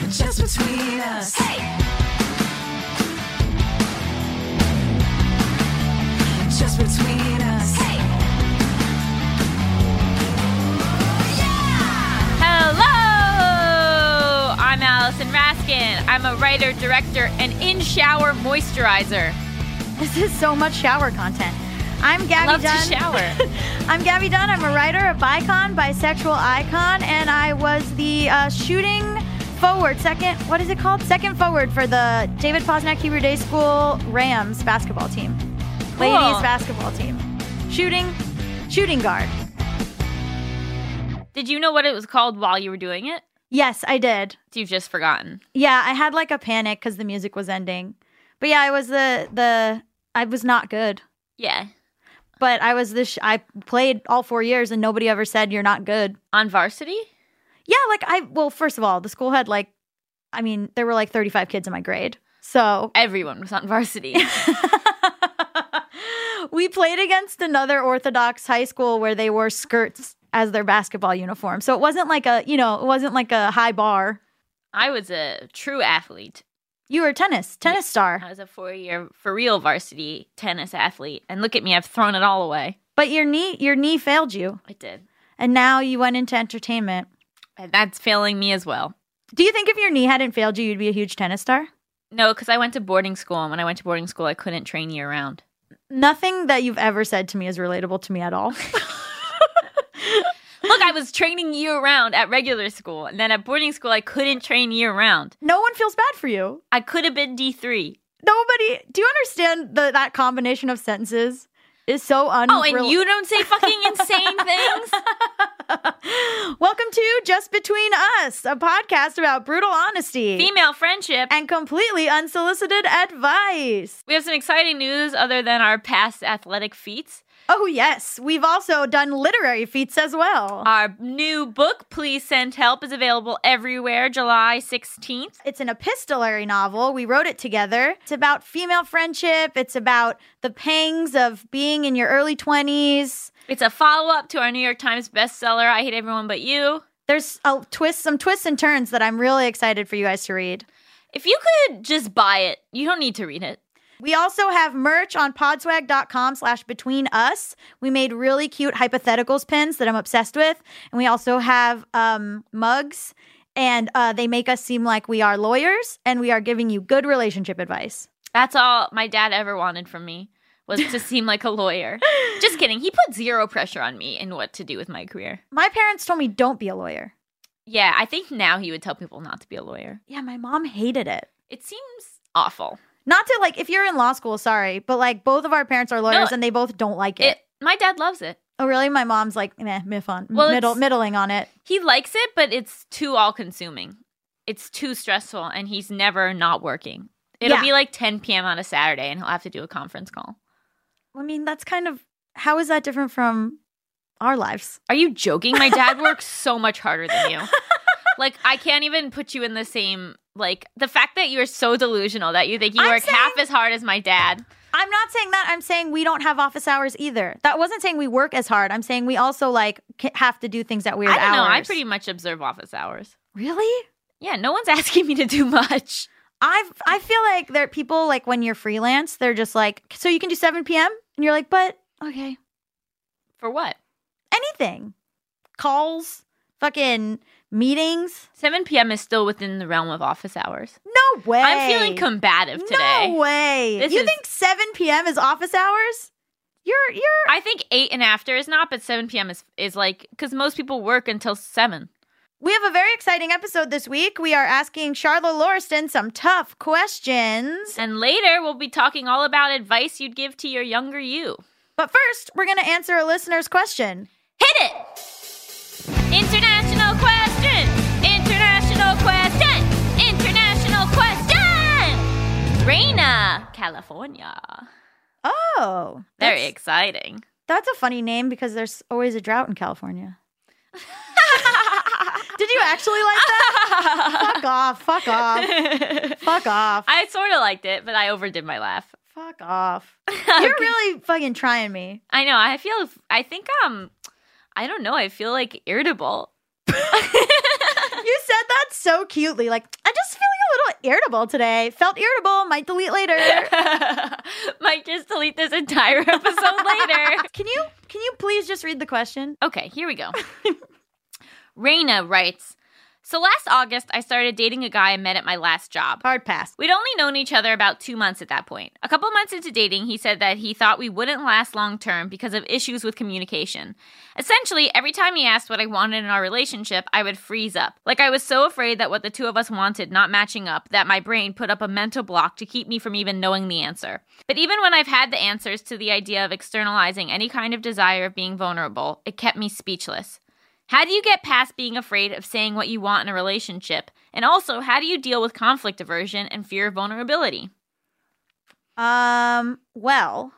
Just between us. Hey! Just between us. Hey! Yeah! Hello! I'm Allison Raskin. I'm a writer, director, and in-shower moisturizer. This is so much shower content. I'm Gabby Love Dunn. to shower. I'm Gabby Dunn. I'm a writer, a bicon, bisexual icon, and I was the shooting forward, second forward for the David Posnack Hebrew Day School Rams basketball team. Cool. Ladies basketball team. Shooting guard. Did you know what it was called while you were doing it? Yes, I did. You've just forgotten. Yeah, I had like a panic because the music was ending. But yeah, I was I was not good. Yeah. But I was I played all 4 years and nobody ever said you're not good. On varsity? Yeah, well, first of all, the school had there were like 35 kids in my grade. So Everyone was on varsity. we played against another Orthodox high school where they wore skirts as their basketball uniform. So it wasn't like a high bar. I was a true athlete. You were a tennis star. I was a 4-year for real varsity tennis athlete. And look at me, I've thrown it all away. But your knee failed you. It did. And now you went into entertainment. And that's failing me as well. Do you think if your knee hadn't failed you, you'd be a huge tennis star? No, because I went to boarding school. And when I went to boarding school, I couldn't train year round. Nothing that you've ever said to me is relatable to me at all. Look, I was training year round at regular school. And then at boarding school, I couldn't train year round. No one feels bad for you. I could have been D3. Nobody. Do you understand that combination of sentences is so Oh, and you don't say fucking insane things? Welcome to Just Between Us, a podcast about brutal honesty, Female friendship, and completely unsolicited advice. We have some exciting news other than our past athletic feats. Oh, yes. We've also done literary feats as well. Our new book, Please Send Help, is available everywhere July 16th. It's an epistolary novel. We wrote it together. It's about female friendship. It's about the pangs of being in your early 20s. It's a follow-up to our New York Times bestseller, I Hate Everyone But You. There's some twists and turns that I'm really excited for you guys to read. If you could just buy it, you don't need to read it. We also have merch on podswag.com/betweenus. We made really cute hypotheticals pins that I'm obsessed with. And we also have mugs, and they make us seem like we are lawyers, and we are giving you good relationship advice. That's all my dad ever wanted from me, was to seem like a lawyer. Just kidding. He put zero pressure on me in what to do with my career. My parents told me don't be a lawyer. Yeah, I think now he would tell people not to be a lawyer. Yeah, my mom hated it. It seems awful. Not to, if you're in law school, sorry, but, both of our parents are lawyers, and they both don't like it. My dad loves it. Oh, really? My mom's middling on it. He likes it, but it's too all-consuming. It's too stressful, and he's never not working. It'll be 10 p.m. on a Saturday, and he'll have to do a conference call. I mean, that's kind of, how is that different from our lives? Are you joking? My dad works so much harder than you. I can't even put you in the same... the fact that you're so delusional that you think you work half as hard as my dad. I'm not saying that. I'm saying we don't have office hours either. That wasn't saying we work as hard. I'm saying we also, have to do things at weird hours. I don't know. I pretty much observe office hours. Really? Yeah, no one's asking me to do much. I feel like there are people, when you're freelance, they're just so you can do 7 p.m.? And you're like, but, okay. For what? Anything. Calls, fucking... meetings. 7 p.m. is still within the realm of office hours. No way. I'm feeling combative today. No way. You think 7 p.m. is office hours? You're. I think 8 and after is not, but 7 p.m. is because most people work until 7. We have a very exciting episode this week. We are asking Charlotte Lauriston some tough questions. And later, we'll be talking all about advice you'd give to your younger you. But first, we're going to answer a listener's question. Hit it! International question! International question! International question! Reina, California. Oh. Very exciting. That's a funny name because there's always a drought in California. Did you actually like that? Fuck off. Fuck off. Fuck off. I sort of liked it, but I overdid my laugh. Fuck off. You're really fucking trying me. I know. I think I don't know. I feel irritable. You said that so cutely. I just feeling a little irritable today. Felt irritable. Might delete later. Might just delete this entire episode later. Can you please just read the question? Okay, here we go. Raina writes, so last August, I started dating a guy I met at my last job. Hard pass. We'd only known each other about 2 months at that point. A couple months into dating, he said that he thought we wouldn't last long term because of issues with communication. Essentially, every time he asked what I wanted in our relationship, I would freeze up. Like I was so afraid that what the two of us wanted not matching up that my brain put up a mental block to keep me from even knowing the answer. But even when I've had the answers to the idea of externalizing any kind of desire of being vulnerable, it kept me speechless. How do you get past being afraid of saying what you want in a relationship? And also, how do you deal with conflict aversion and fear of vulnerability? Well,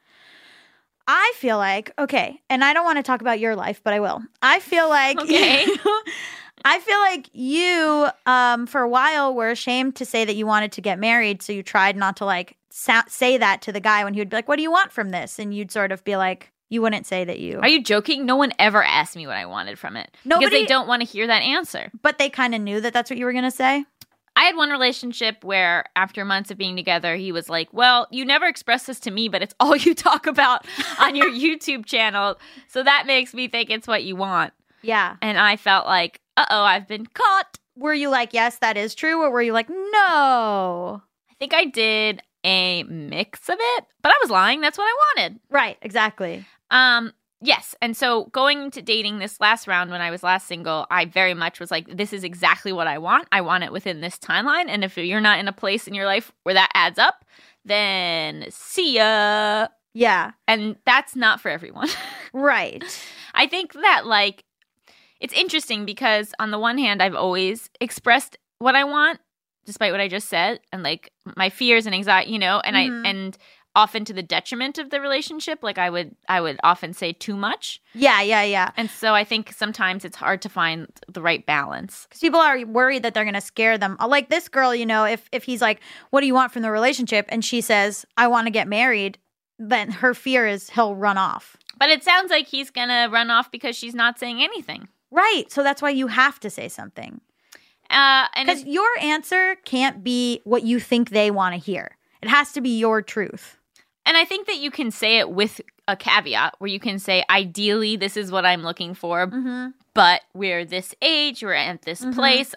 I feel like, okay, and I don't want to talk about your life, but I will. I feel like Okay. I feel like you, for a while, were ashamed to say that you wanted to get married, so you tried not to like say that to the guy when he would be like, "What do you want from this?" And you'd sort of be like, you wouldn't say that you. Are you joking? No one ever asked me what I wanted from it. Nobody, because they don't want to hear that answer. But they kind of knew that that's what you were going to say? I had one relationship where after months of being together, he was like, well, you never expressed this to me, but it's all you talk about on your YouTube channel. So that makes me think it's what you want. Yeah. And I felt like, uh-oh, I've been caught. Were you like, yes, that is true? Or were you like, no? I think I did a mix of it, but I was lying. That's what I wanted. Right, exactly. Yes. And so going into dating this last round when I was last single, I very much was like, this is exactly what I want. I want it within this timeline. And if you're not in a place in your life where that adds up, then see ya. Yeah. And that's not for everyone. Right. I think that like, it's interesting because on the one hand, I've always expressed what I want, despite what I just said, and like my fears and anxiety, you know, and and often to the detriment of the relationship. Like I would often say too much. Yeah. And so I think sometimes it's hard to find the right balance. Because people are worried that they're going to scare them. Like this girl, you know, if he's like, what do you want from the relationship? And she says, I want to get married. Then her fear is he'll run off. But it sounds like he's going to run off because she's not saying anything. Right. So that's why you have to say something. Because your answer can't be what you think they want to hear. It has to be your truth. And I think that you can say it with a caveat where you can say, ideally, this is what I'm looking for, but we're this age, we're at this place.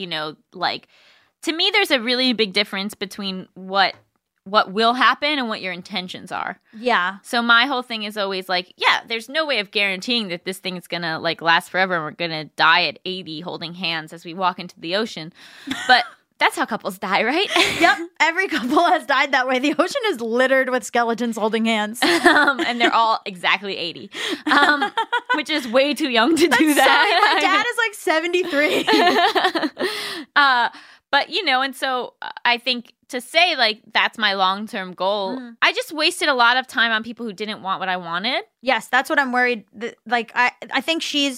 To me, there's a really big difference between what will happen and what your intentions are. Yeah. So my whole thing is always like, yeah, there's no way of guaranteeing that this thing's going to like last forever and we're going to die at 80 holding hands as we walk into the ocean. But that's how couples die, right? Yep. Every couple has died that way. The ocean is littered with skeletons holding hands. And they're all exactly 80, which is way too young to do that. Sorry, my dad is like 73. But, you know, and so I think to say, like, that's my long-term goal, I just wasted a lot of time on people who didn't want what I wanted. Yes, that's what I'm worried. Like, I think she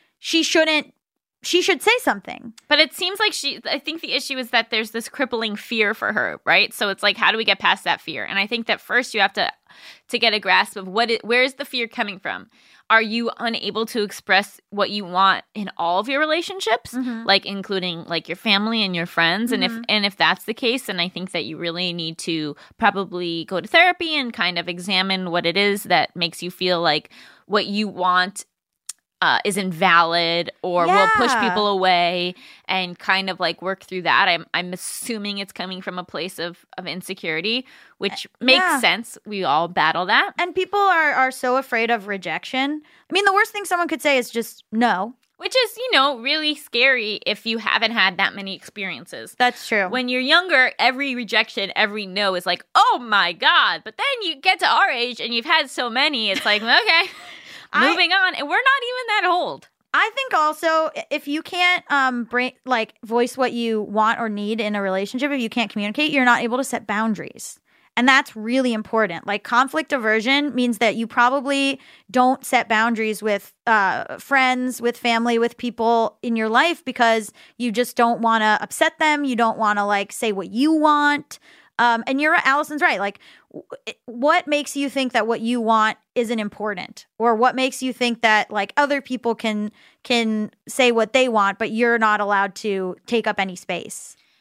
should say something. But it seems like I think the issue is that there's this crippling fear for her, right? So it's like, how do we get past that fear? And I think that first you have to get a grasp of where is the fear coming from? Are you unable to express what you want in all of your relationships, like including like your family and your friends? And if that's the case, then I think that you really need to probably go to therapy and kind of examine what it is that makes you feel like what you want is invalid or will push people away, and kind of like work through that. I'm assuming it's coming from a place of insecurity, which makes sense. We all battle that. And people are so afraid of rejection. I mean, the worst thing someone could say is just no. Which is, you know, really scary if you haven't had that many experiences. That's true. When you're younger, every rejection, every no is like, oh my God. But then you get to our age and you've had so many, it's like, okay. Moving on, and we're not even that old. I think also if you can't voice what you want or need in a relationship, if you can't communicate, you're not able to set boundaries. And that's really important. Like conflict aversion means that you probably don't set boundaries with friends, with family, with people in your life because you just don't want to upset them. You don't want to like say what you want. And Allison's right. Like, what makes you think that what you want isn't important, or what makes you think that like other people can say what they want, but you're not allowed to take up any space?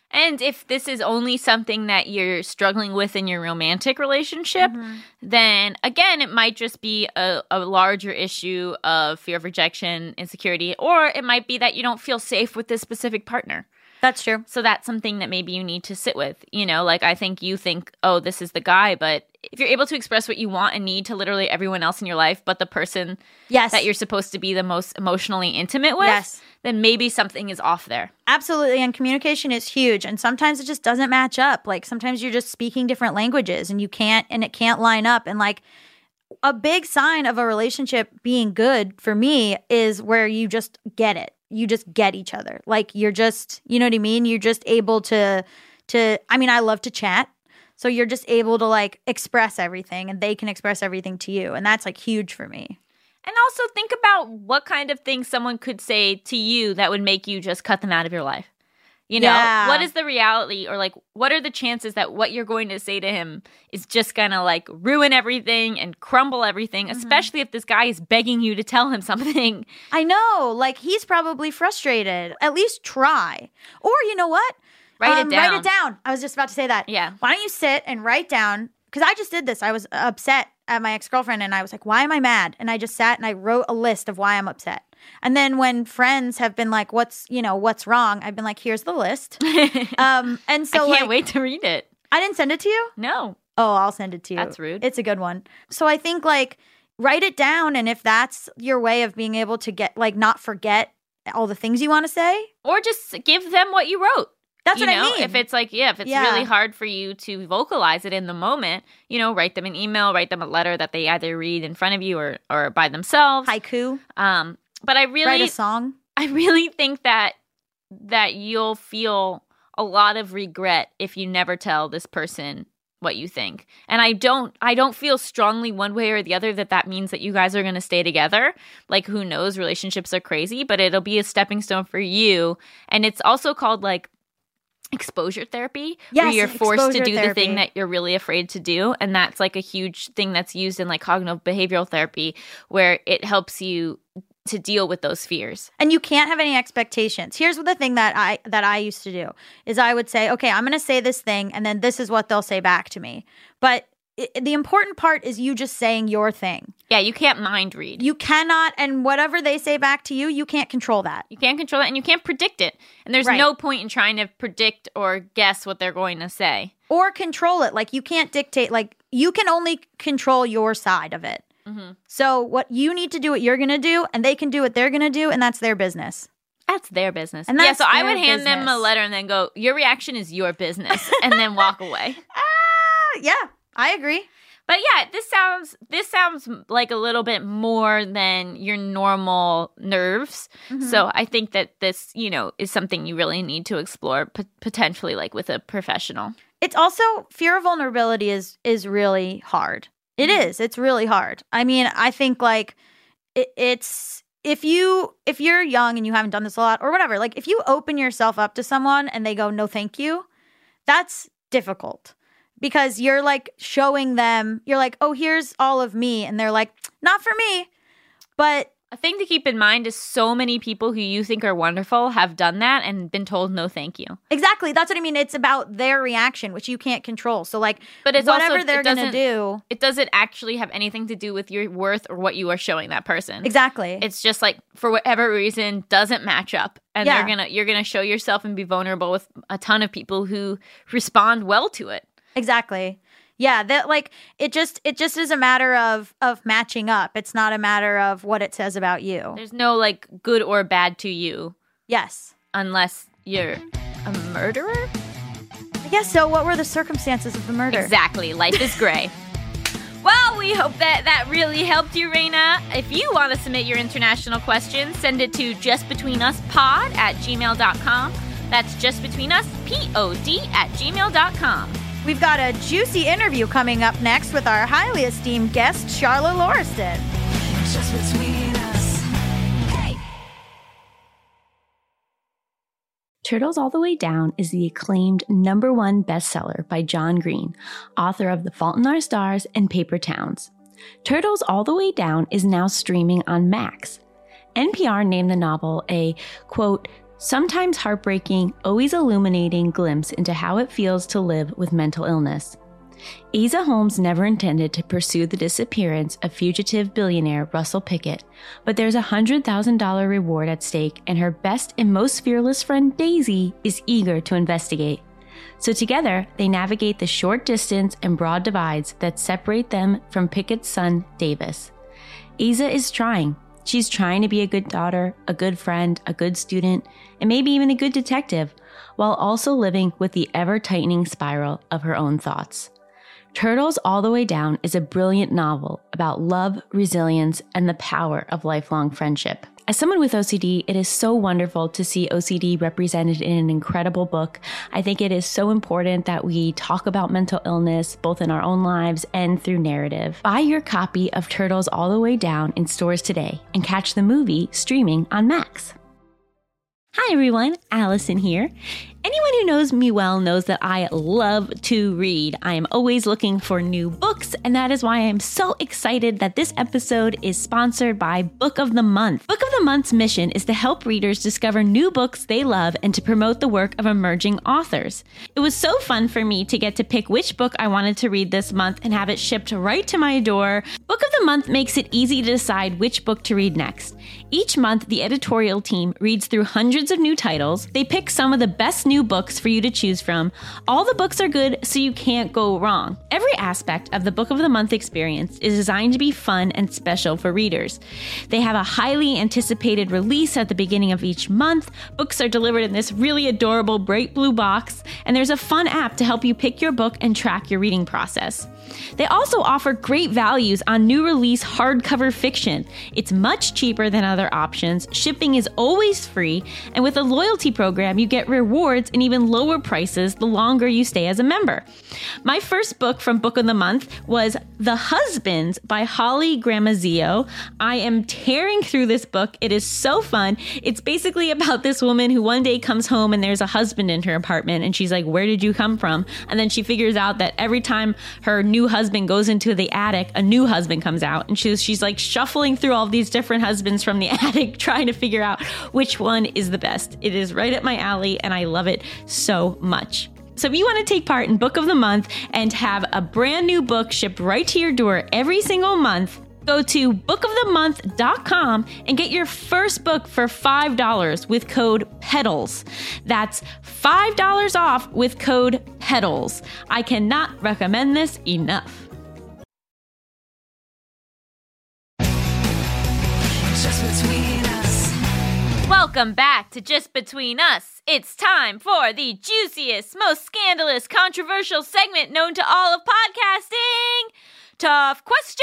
And if this is only something that you're struggling with in your romantic relationship, then again, it might just be a larger issue of fear of rejection, insecurity, or it might be that you don't feel safe with this specific partner. That's true. So that's something that maybe you need to sit with. You know, like I think you think, oh, this is the guy, but if you're able to express what you want and need to literally everyone else in your life, but the person that you're supposed to be the most emotionally intimate with, then maybe something is off there. Absolutely. And communication is huge. And sometimes it just doesn't match up. Like sometimes you're just speaking different languages and it can't line up. And like a big sign of a relationship being good for me is where you just get it. You just get each other. Like you're just, you know what I mean? You're just able to I mean, I love to chat. So you're just able to like express everything and they can express everything to you. And that's like huge for me. And also think about what kind of things someone could say to you that would make you just cut them out of your life. You know, what is the reality, or like what are the chances that what you're going to say to him is just going to like ruin everything and crumble everything, especially if this guy is begging you to tell him something. I know. Like he's probably frustrated. At least try. Or you know what? Write it down. Write it down. I was just about to say that. Yeah. Why don't you sit and write down? Because I just did this. I was upset at my ex-girlfriend and I was like, why am I mad? And I just sat and I wrote a list of why I'm upset. And then when friends have been like, what's wrong? I've been like, here's the list. And so I can't wait to read it. I didn't send it to you? No. Oh, I'll send it to you. That's rude. It's a good one. So I think like write it down. And if that's your way of being able to get like not forget all the things you want to say. Or just give them what you wrote. That's what I mean. If it's like, if it's really hard for you to vocalize it in the moment, write them an email, write them a letter that they either read in front of you or by themselves. Haiku. But I really write a song. I really think that you'll feel a lot of regret if you never tell this person what you think. And I don't feel strongly one way or the other that means that you guys are going to stay together. Like, who knows? Relationships are crazy, but it'll be a stepping stone for you. And it's also called like exposure therapy, where you're forced to do the thing that you're really afraid to do. And that's like a huge thing that's used in like cognitive behavioral therapy, where it helps you to deal with those fears. And you can't have any expectations. Here's the thing that I used to do is I would say, okay, I'm going to say this thing and then this is what they'll say back to me. But the important part is you just saying your thing. Yeah, you can't mind read. You cannot, and whatever they say back to you, you can't control that. You can't control that, and you can't predict it. And there's no point in trying to predict or guess what they're going to say. Or control it. Like, you can't dictate. Like, you can only control your side of it. Mm-hmm. So what you need to do what you're going to do, and they can do what they're going to do, and that's their business. That's their business. And that's so I would hand them a letter and then go, your reaction is your business, and then walk away. Yeah, I agree. But yeah, this sounds like a little bit more than your normal nerves. Mm-hmm. So I think that this, is something you really need to explore potentially like with a professional. It's also, fear of vulnerability is really hard. It is. It's really hard. I mean, I think like it's if you're young and you haven't done this a lot or whatever, like if you open yourself up to someone and they go, no, thank you, that's difficult. Because you're like showing them, you're like, oh, here's all of me. And they're like, not for me. But a thing to keep in mind is so many people who you think are wonderful have done that and been told no thank you. Exactly. That's what I mean. It's about their reaction, which you can't control. So like, but it's whatever also, they're going to do. It doesn't actually have anything to do with your worth or what you are showing that person. Exactly. It's just like, for whatever reason, doesn't match up. And you're gonna show yourself and be vulnerable with a ton of people who respond well to it. Exactly. Yeah, that like it just is a matter of matching up. It's not a matter of what it says about you. There's no like good or bad to you. Yes. Unless you're a murderer? I guess so. What were the circumstances of the murder? Exactly. Life is gray. Well, we hope that really helped you, Raina. If you want to submit your international questions, send it to justbetweenuspod@gmail.com. That's justbetweenuspod@gmail.com. We've got a juicy interview coming up next with our highly esteemed guest, Charlotte Lauriston. Just between us. Hey. Turtles All the Way Down is the acclaimed #1 bestseller by John Green, author of The Fault in Our Stars and Paper Towns. Turtles All the Way Down is now streaming on Max. NPR named the novel a, quote, Sometimes heartbreaking, always illuminating glimpse into how it feels to live with mental illness. Aza Holmes never intended to pursue the disappearance of fugitive billionaire Russell Pickett, but there's a $100,000 reward at stake, and her best and most fearless friend Daisy is eager to investigate. So together, they navigate the short distance and broad divides that separate them from Pickett's son, Davis. Aza is trying. She's trying to be a good daughter, a good friend, a good student, and maybe even a good detective, while also living with the ever-tightening spiral of her own thoughts. Turtles All the Way Down is a brilliant novel about love, resilience, and the power of lifelong friendship. As someone with OCD, it is so wonderful to see OCD represented in an incredible book. I think it is so important that we talk about mental illness, both in our own lives and through narrative. Buy your copy of Turtles All the Way Down in stores today and catch the movie streaming on Max. Hi everyone, Allison here. Anyone who knows me well knows that I love to read. I am always looking for new books, and that is why I am so excited that this episode is sponsored by Book of the Month. Book of the Month's mission is to help readers discover new books they love and to promote the work of emerging authors. It was so fun for me to get to pick which book I wanted to read this month and have it shipped right to my door. Book of the Month makes it easy to decide which book to read next. Each month, the editorial team reads through hundreds of new titles. They pick some of the best new books for you to choose from. All the books are good, so you can't go wrong. Every aspect of the Book of the Month experience is designed to be fun and special for readers. They have a highly anticipated release at the beginning of each month. Books are delivered in this really adorable bright blue box, and there's a fun app to help you pick your book and track your reading process. They also offer great values on new release hardcover fiction. It's much cheaper than other options, shipping is always free, and with a loyalty program, you get rewards and even lower prices the longer you stay as a member. My first book from Book of the Month was The Husbands by Holly Gramazio. I am tearing through this book. It is so fun. It's basically about this woman who one day comes home and there's a husband in her apartment, and she's like, "Where did you come from?" And then she figures out that every time her new husband goes into the attic, a new husband comes out, and she's like shuffling through all these different husbands from the attic, trying to figure out which one is the best. It is right up my alley, and I love it so much. So if you want to take part in Book of the Month and have a brand new book shipped right to your door every single month, go to bookofthemonth.com and get your first book for $5 with code PEDALS. That's $5 off with code PEDALS. I cannot recommend this enough. Just between us. Welcome back to Just Between Us. It's time for the juiciest, most scandalous, controversial segment known to all of podcasting. Tough Questions!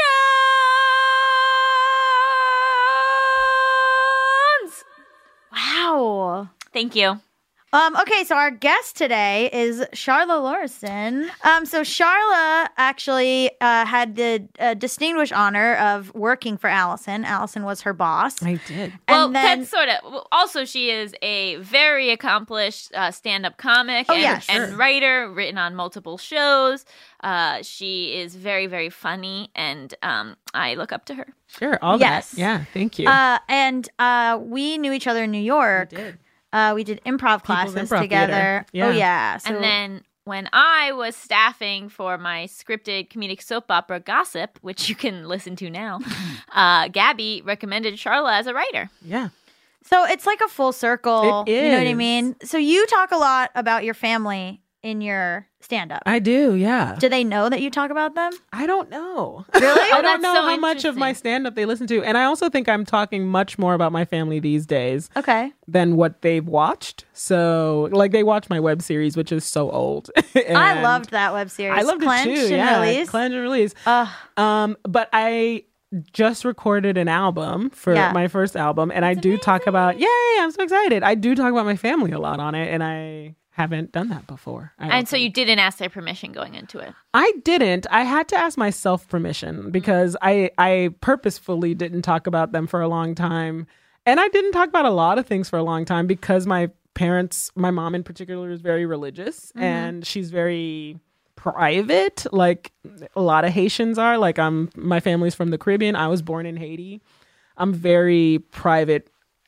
Wow. Thank you. Okay, so our guest today is Sharla Lorison. So Sharla actually had the distinguished honor of working for Allison. Allison was her boss. I did. Well, And then, that's sort of. Also, she is a very accomplished stand-up comic and writer, written on multiple shows. She is very, very funny, and I look up to her. Sure, all Yes. that. Yeah, thank you. and we knew each other in New York. We did. We did improv classes Improv together. Theater. Yeah. Oh, yeah. So, And then when I was staffing for my scripted comedic soap opera Gossip, which you can listen to now, Gabby recommended Sharla as a writer. Yeah. so it's like a full circle. It You know what I is. mean? So you talk a lot about your family in your stand-up. I do, yeah. Do they know that you talk about them? I don't know. Really? I don't that's know so how much of my interesting. stand-up they listen to. And I also think I'm talking much more about my family these days Okay. than what they've watched. So, like, they watch my web series, which is so old. I And loved that web series. I loved Clench it too. and Yeah, Release. Clench and Release. Ugh. But I just recorded an album for Yeah. my first album, and I do talk about. Yay! I'm so excited. I do talk about my family a lot on it, and I haven't done that before. I don't And so think. you didn't ask their permission going into it. I didn't. I had to ask myself permission because I purposefully didn't talk about them for a long time, and I didn't talk about a lot of things for a long time because my parents, my mom in particular, is very religious and she's very private, like a lot of Haitians are. Like my family's from the Caribbean. I was born in Haiti. I'm very private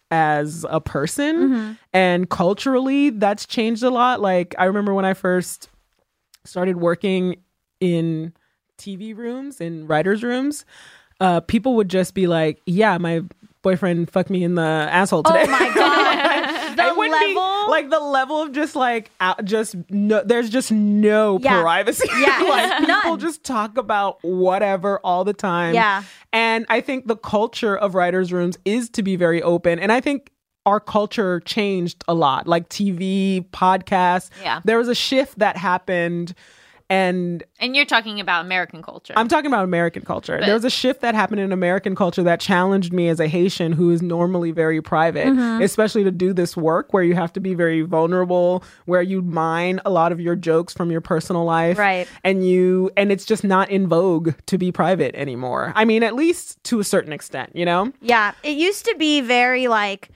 as a person. And culturally, that's changed a lot. Like, I remember when I first started working in TV rooms, in writers' rooms, people would just be like, yeah, my boyfriend fucked me in the asshole today. Oh my God. It wouldn't be, like, the level of just like there's just no privacy. Yeah. Like, people None. just talk about whatever all the time. Yeah. And I think the culture of writers' rooms is to be very open. And I think our culture changed a lot, like TV, podcasts. Yeah. There was a shift that happened. And you're talking about American culture. I'm talking about American culture. There was a shift that happened in American culture that challenged me as a Haitian who is normally very private, especially to do this work where you have to be very vulnerable, where you mine a lot of your jokes from your personal life. Right. And it's just not in vogue to be private anymore. I mean, at least to a certain extent, you know? Yeah. It used to be very like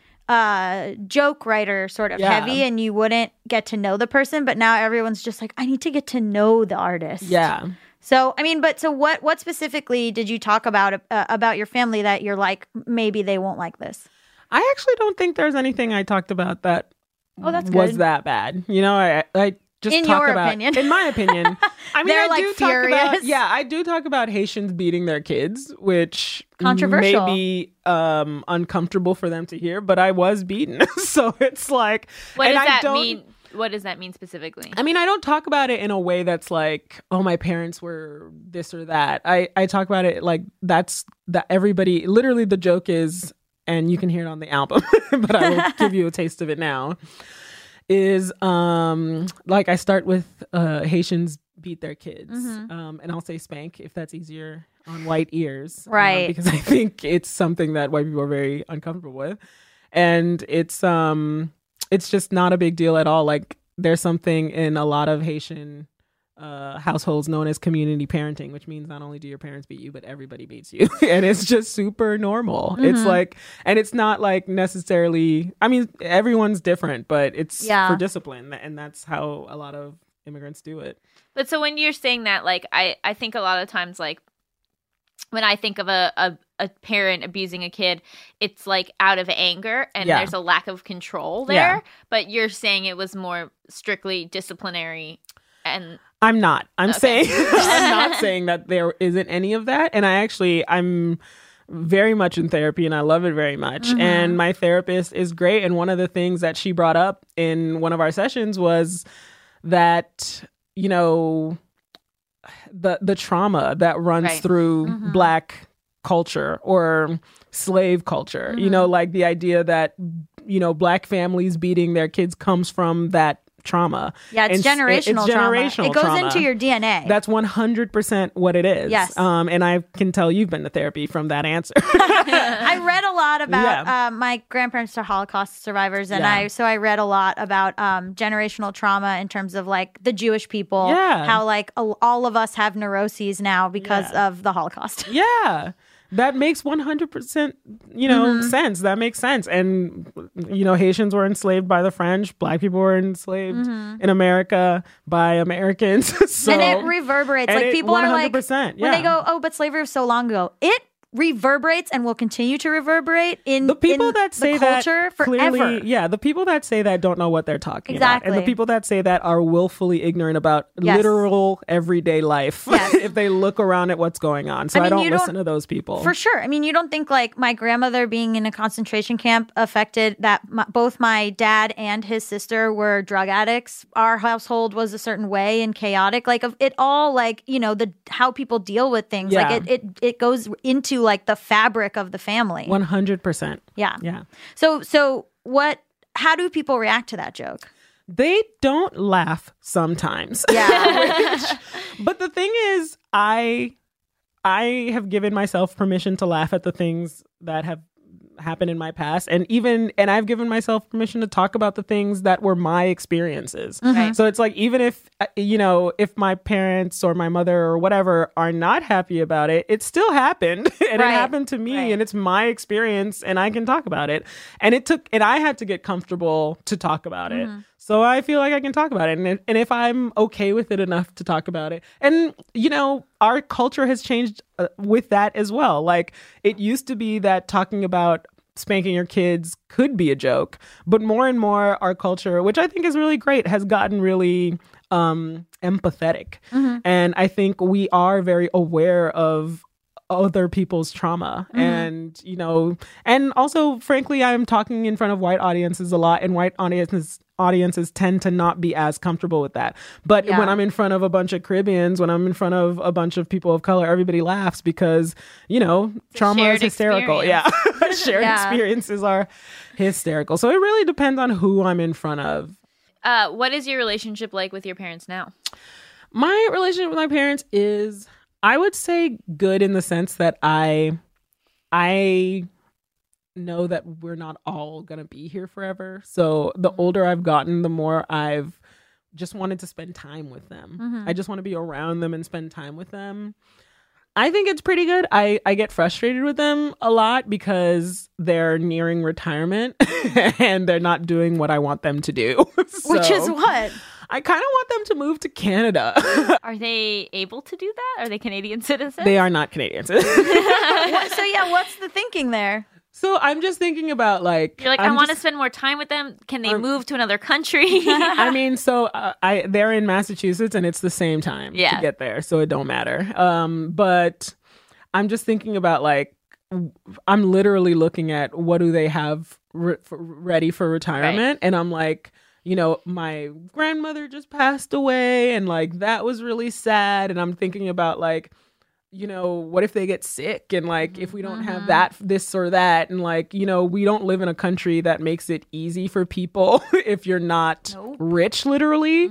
joke writer sort of heavy, and you wouldn't get to know the person, but now everyone's just like, I need to get to know the artist. Yeah. So I mean, so what specifically did you talk about your family that you're like, maybe they won't like this? I actually don't think there's anything I talked about that that's was good. that bad. You know, I just In talk your about, opinion. in my opinion, I mean, They're, I like, do talk about, furious. I do talk about Haitians beating their kids, which Controversial. may be uncomfortable for them to hear, but I was beaten. So it's like, what and does I that don't- mean? What does that mean specifically? I mean, I don't talk about it in a way that's like, oh, my parents were this or that. I talk about it like that everybody, literally the joke is, and you can hear it on the album, but I will give you a taste of it now, is like I start with Haitians beat their kids. And I'll say spank if that's easier on white ears. Right. Because I think it's something that white people are very uncomfortable with. And it's just not a big deal at all. Like, there's something in a lot of Haitian households known as community parenting, which means not only do your parents beat you, but everybody beats you. And it's just super normal. It's like, and it's not like necessarily, I mean, everyone's different, but it's for discipline. And that's how a lot of immigrants do it. But so when you're saying that, like, I think a lot of times, like, when I think of a parent abusing a kid, it's like out of anger and there's a lack of control there. Yeah. But you're saying it was more strictly disciplinary. And I'm not. I'm Okay. saying I'm not saying that there isn't any of that. And I'm very much in therapy and I love it very much. And my therapist is great. And one of the things that she brought up in one of our sessions was that, you know, the trauma that runs Right. through Black culture or slave culture, you know, like the idea that, you know, Black families beating their kids comes from that trauma. Yeah, it's And generational trauma. generational It goes trauma. into your DNA. That's 100% what it is. Yes. And I can tell you've been to therapy from that answer. I read a lot about Yeah. my grandparents are Holocaust survivors, and Yeah. I read a lot about generational trauma in terms of like the Jewish people, Yeah. how like all of us have neuroses now because of the Holocaust. Yeah. That makes 100%, you know, sense. That makes sense. And, you know, Haitians were enslaved by the French. Black people were enslaved in America by Americans. So, And it reverberates. and Like it- people are like, 100%, when they yeah. go, oh, but slavery was so long ago. It reverberates and will continue to reverberate in the people in that say the culture that forever. clearly, yeah, the people that say that don't know what they're talking about. And the Exactly. people that say that are willfully ignorant about Yes. literal everyday life. Yes. If they look around at what's going on. So I I, mean, don't you listen don't- to those people. For sure. I mean, you don't think like my grandmother being in a concentration camp affected that both my dad and his sister were drug addicts. Our household was a certain way and chaotic. Like it all like, you know, the how people deal with things. Yeah. Like it goes into like the fabric of the family. 100%. Yeah. Yeah. So how do people react to that joke? They don't laugh sometimes. Yeah. But the thing is, I have given myself permission to laugh at the things that have happened in my past, and I've given myself permission to talk about the things that were my experiences. Right. So it's like, even if, you know, if my parents or my mother or whatever are not happy about it, it still happened and Right. it happened to me Right. and it's my experience and I can talk about it. And I had to get comfortable to talk about it. So I feel like I can talk about it. And if I'm okay with it enough to talk about it, and, you know, our culture has changed with that as well. Like, it used to be that talking about spanking your kids could be a joke. But more and more our culture, which I think is really great, has gotten really empathetic. And I think we are very aware of other people's trauma. And, you know, and also, frankly, I'm talking in front of white audiences a lot, and white audiences tend to not be as comfortable with that. But when I'm in front of a bunch of Caribbeans, when I'm in front of a bunch of people of color, everybody laughs because, you know, trauma is hysterical. Yeah. Shared experiences are hysterical. So it really depends on who I'm in front of. What is your relationship like with your parents now? My relationship with my parents is, I would say, good in the sense that I know that we're not all going to be here forever. So the older I've gotten, the more I've just wanted to spend time with them. I just want to be around them and spend time with them. I think it's pretty good. I get frustrated with them a lot because they're nearing retirement and they're not doing what I want them to do. Which is what? I kind of want them to move to Canada. Are they able to do that? Are they Canadian citizens? They are not Canadian citizens. So yeah, what's the thinking there? So I'm just thinking about like... You're like, I want to spend more time with them. Can they move to another country? I mean, so they're in Massachusetts and it's the same time to get there. So it don't matter. But I'm just thinking about like, I'm literally looking at what do they have ready for retirement. Right. And I'm like, you know, my grandmother just passed away and like that was really sad. And I'm thinking about like, you know, what if they get sick and like if we don't have that, this or that, and like, you know, we don't live in a country that makes it easy for people if you're not rich, literally.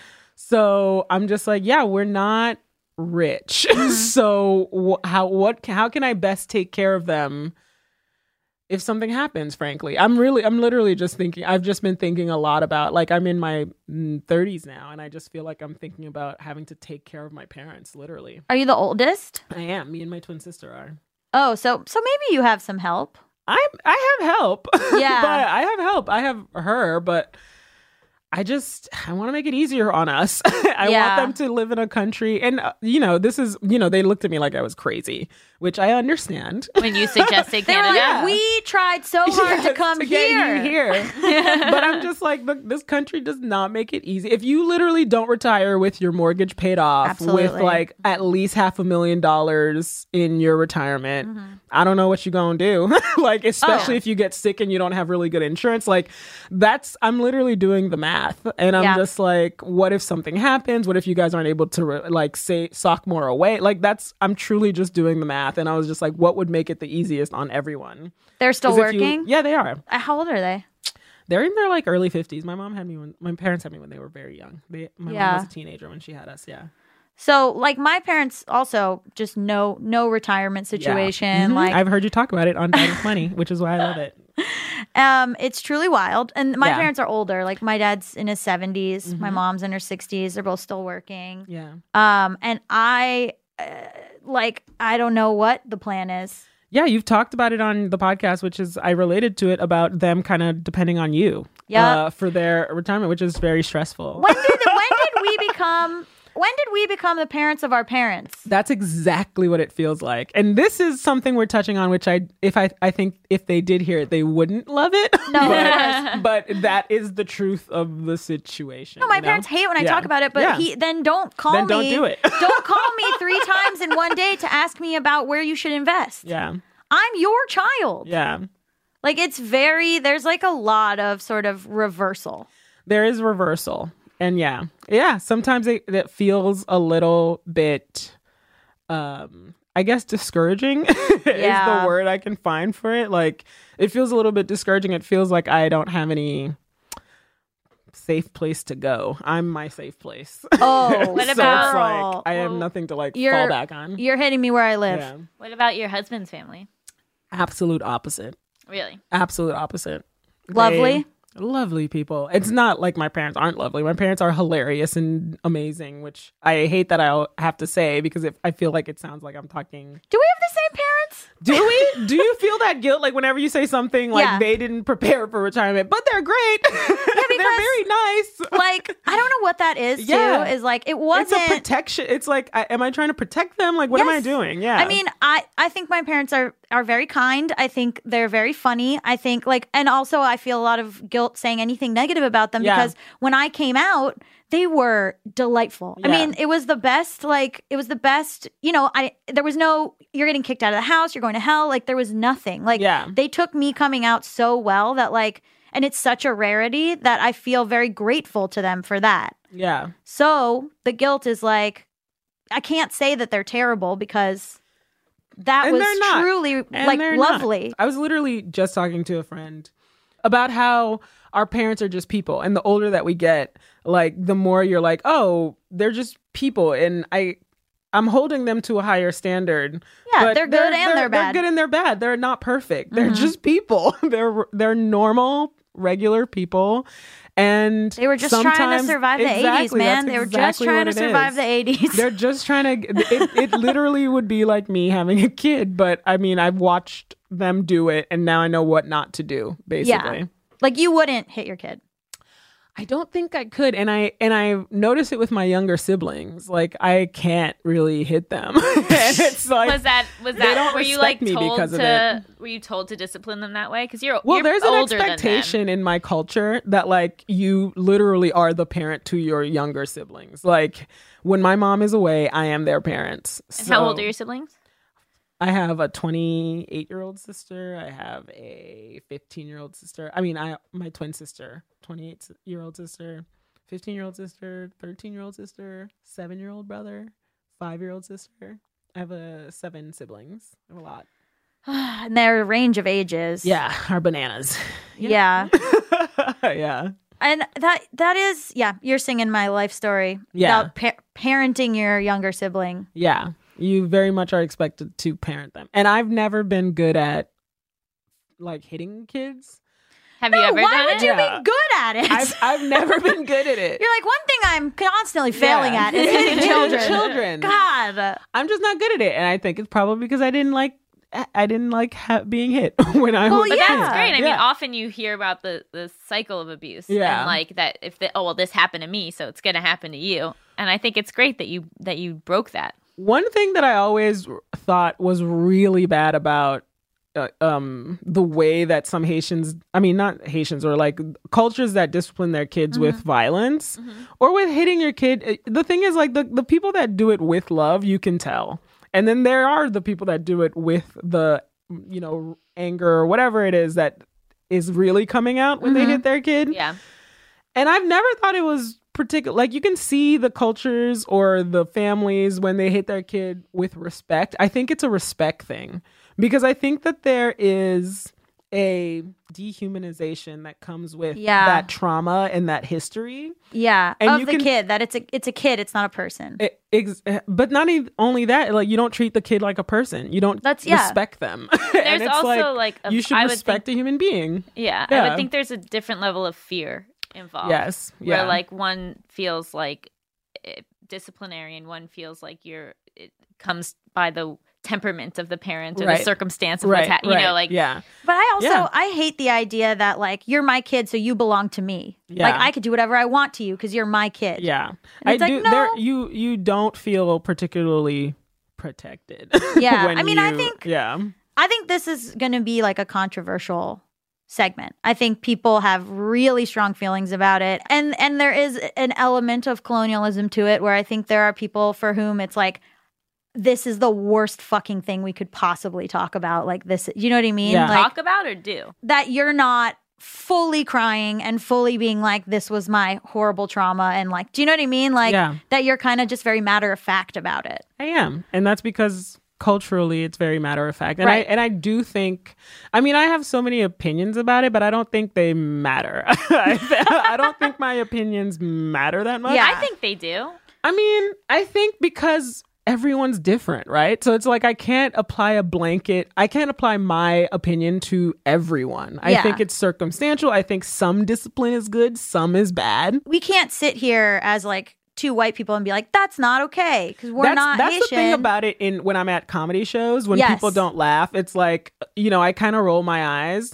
So I'm just like, yeah, we're not rich. So how can I best take care of them if something happens? Frankly, I'm literally just thinking. I've just been thinking a lot about, like, I'm in my 30s now, and I just feel like I'm thinking about having to take care of my parents. Literally. Are you the oldest? I am. Me and my twin sister are. Oh, so maybe you have some help. I have help. Yeah, but I have help. I have her, but I want to make it easier on us. I want them to live in a country. And, you know, they looked at me like I was crazy, which I understand. When you suggested Canada. They were like, we tried so hard to come get you here. But I'm just like, look, this country does not make it easy. If you literally don't retire with your mortgage paid off, with like at least $500,000 in your retirement, I don't know what you're going to do. Like, especially if you get sick and you don't have really good insurance. Like, I'm literally doing the math. And I'm just like, what if something happens? What if you guys aren't able to sock more away? Like, I'm truly just doing the math. And I was just like, what would make it the easiest on everyone? They're still working? Yeah, they are. How old are they? They're in their like early 50s. My parents had me when they were very young. My mom was a teenager when she had us. Yeah. So like my parents also just no retirement situation. Like I've heard you talk about it on Dad and Plenty, which is why I love it. It's truly wild. And my parents are older. Like my dad's in his 70s. My mom's in her 60s. They're both still working. Yeah. And I don't know what the plan is. Yeah, you've talked about it on the podcast, which is, I related to it about them kind of depending on you for their retirement, which is very stressful. When did we become the parents of our parents? That's exactly what it feels like. And this is something we're touching on, which I think if they did hear it, they wouldn't love it. No, but that is the truth of the situation. No, my parents hate when I talk about it, but then don't call me. Don't do it. Don't call me 3 times in one day to ask me about where you should invest. Yeah. I'm your child. Yeah. Like there's like a lot of sort of reversal. There is reversal. And yeah, sometimes it feels a little bit, I guess, discouraging is the word I can find for it. Like, it feels a little bit discouraging. It feels like I don't have any safe place to go. I'm my safe place. Oh, what so about? It's like I have nothing to fall back on. You're hitting me where I live. Yeah. What about your husband's family? Absolute opposite. Really? Absolute opposite. Lovely. Lovely people. It's not like my parents aren't lovely. My parents are hilarious and amazing, which I hate that I have to say because I feel like it sounds like I'm talking. Do we have the same parents? Do we? Do you feel that guilt like whenever you say something like they didn't prepare for retirement, but they're great? Yeah, because they're very nice. Like, I don't know what that is, Yeah. too, is like, it It's wasn't. a protection. It's like, am I trying to protect them? Like, what am I Yes. doing? Yeah. I mean, I think my parents are very kind. I think they're very funny. I think like, and also I feel a lot of guilt saying anything negative about them Yeah. because when I came out, they were delightful. I Yeah. mean, it was the best. Like, it was the best. You know, there was no, you're getting kicked out of the house, you're going to hell. Like, there was nothing. Like, Yeah. they took me coming out so well that like, and it's such a rarity that I feel very grateful to them for that. yeah. So the guilt is like, I can't say that they're terrible because that And was they're not. truly And like they're not. lovely. I was literally just talking to a friend about how our parents are just people. And the older that we get, like, the more you're like, oh, they're just people. And I'm holding them to a higher standard. Yeah, but they're good and they're bad. They're good and they're bad. They're not perfect. They're just people. They're normal, regular people. And They were just trying to sometimes- survive the 80s, Exactly, man. that's They were just exactly trying what to it survive is. the 80s. They're just trying to. It literally would be like me having a kid, but I mean, I've watched them do it, and now I know what not to do. Basically, Yeah. Like, you wouldn't hit your kid. I don't think I could, and I notice it with my younger siblings. Like, I can't really hit them, and it's like Was that don't were you like respect me told because of to were you told to discipline them that way? Because you're there's an older than them. expectation in my culture that like you literally are the parent to your younger siblings. Like, when my mom is away, I am their parents. And how old are your siblings? I have a 28-year-old sister. I have a 15-year-old sister. I mean, my twin sister, 28-year-old sister, 15-year-old sister, 13-year-old sister, 7-year-old brother, 5-year-old sister. I have 7 siblings. I have a lot. And their range of ages. Yeah, our bananas. Yeah. Yeah. And that is, yeah, you're singing my life story. Yeah. About parenting your younger sibling. Yeah. You very much are expected to parent them. And I've never been good at like hitting kids. Have you ever Why done would it? you Yeah. be good at it? I've never been good at it. You're like, one thing I'm constantly failing Yeah. at is hitting children. Children. God. I'm just not good at it, and I think it's probably because I didn't like being hit when I Well, was. But yeah. that's great. I mean, Yeah. often you hear about the cycle of abuse, Yeah. and like that if this happened to me, so it's gonna happen to you. And I think it's great that you broke that. One thing that I always thought was really bad about the way that some not Haitians, or like cultures that discipline their kids with violence or with hitting your kid. The thing is, like, the people that do it with love, you can tell. And then there are the people that do it with the, anger or whatever it is that is really coming out when they hit their kid. Yeah. And I've never thought it was particular. Like, you can see the cultures or the families when they hit their kid with respect. I think it's a respect thing, because I think that there is a dehumanization that comes with that trauma and that history. Yeah. And of you the can- kid, that it's a kid, it's not a person. But not only that, like, you don't treat the kid like a person. You don't respect them. There's And it's also like you should I would respect a human being. Yeah, I Yeah. would think there's a different level of fear involved. Yes. Where Yeah. like one feels like disciplinary and one feels like it comes by the temperament of the parent or Right. the circumstance of what's happening. Like yeah. But I also Yeah. I hate the idea that like you're my kid, so you belong to me. Yeah. Like I could do whatever I want to you because you're my kid. Yeah. And it's like, no. You don't feel particularly protected. Yeah. when I mean, I you- think- Yeah. I think this is going to be like a controversial segment. I think people have really strong feelings about it. And there is an element of colonialism to it where I think there are people for whom it's like, this is the worst fucking thing we could possibly talk about. Like this, you know what I mean? Yeah. Like talk about or do. that you're not fully crying and fully being like, this was my horrible trauma. And like, do you know what I mean? Like Yeah. that you're kind of just very matter of fact about it. I am. And that's because culturally it's very matter of fact. And Right. I do think, I mean, I have so many opinions about it, but I don't think they matter. I don't think my opinions matter that much. Yeah. I think they do. I mean, I think because everyone's different, right? So it's like I can't apply my opinion to everyone. I Yeah. think it's circumstantial. I think some discipline is good, some is bad. We can't sit here as like two white people and be like, that's not okay because we're not that's Haitian. the thing about it when I'm at comedy shows, when Yes. people don't laugh, it's like, I kind of roll my eyes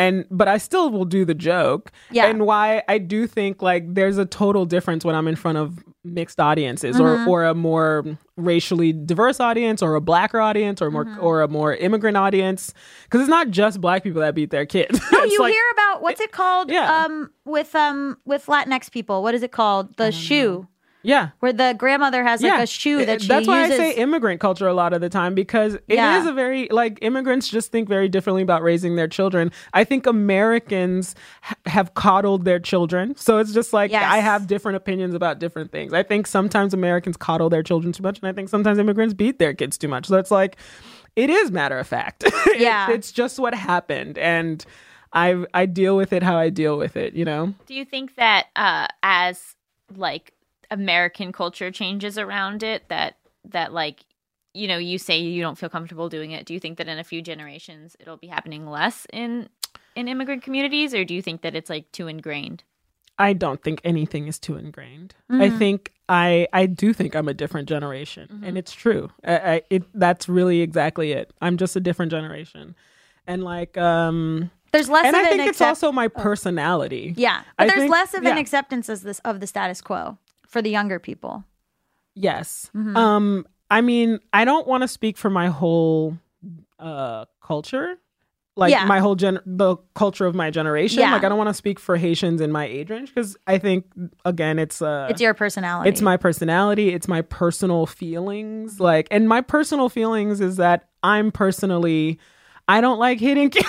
but I still will do the joke. Yeah. And why I do think like there's a total difference when I'm in front of mixed audiences or a more racially diverse audience or a blacker audience or a more immigrant audience, because it's not just black people that beat their kids. No, It's you like- hear about what's it called? Yeah. With Latinx people, what is it called? The shoe, Yeah. where the grandmother has like a shoe that she That's why uses. I say immigrant culture a lot of the time, because it is a very, like, immigrants just think very differently about raising their children. I think Americans have coddled their children. So it's just like, Yes. I have different opinions about different things. I think sometimes Americans coddle their children too much, and I think sometimes immigrants beat their kids too much. So it's like, it is matter of fact. Yeah. It's just what happened. And I deal with it how I deal with it, you know? Do you think that as like American culture changes around it, that like, you know, you say you don't feel comfortable doing it, do you think that in a few generations it'll be happening less in immigrant communities, or do you think that it's like too ingrained? I don't think anything is too ingrained. I think I do think I'm a different generation, and it's true. That's really exactly it. I'm just a different generation, and like There's less and of I think an it's also my personality. Yeah, but I there's think- less of an yeah. acceptance of the status quo for the younger people. Yes. I mean, I don't want to speak for my whole culture. Like Yeah. my whole the culture of my generation. Yeah. Like I don't want to speak for Haitians in my age range, because I think again it's Your personality. it's my personality, it's my personal feelings. Like, and my personal feelings is that I don't like hitting kids.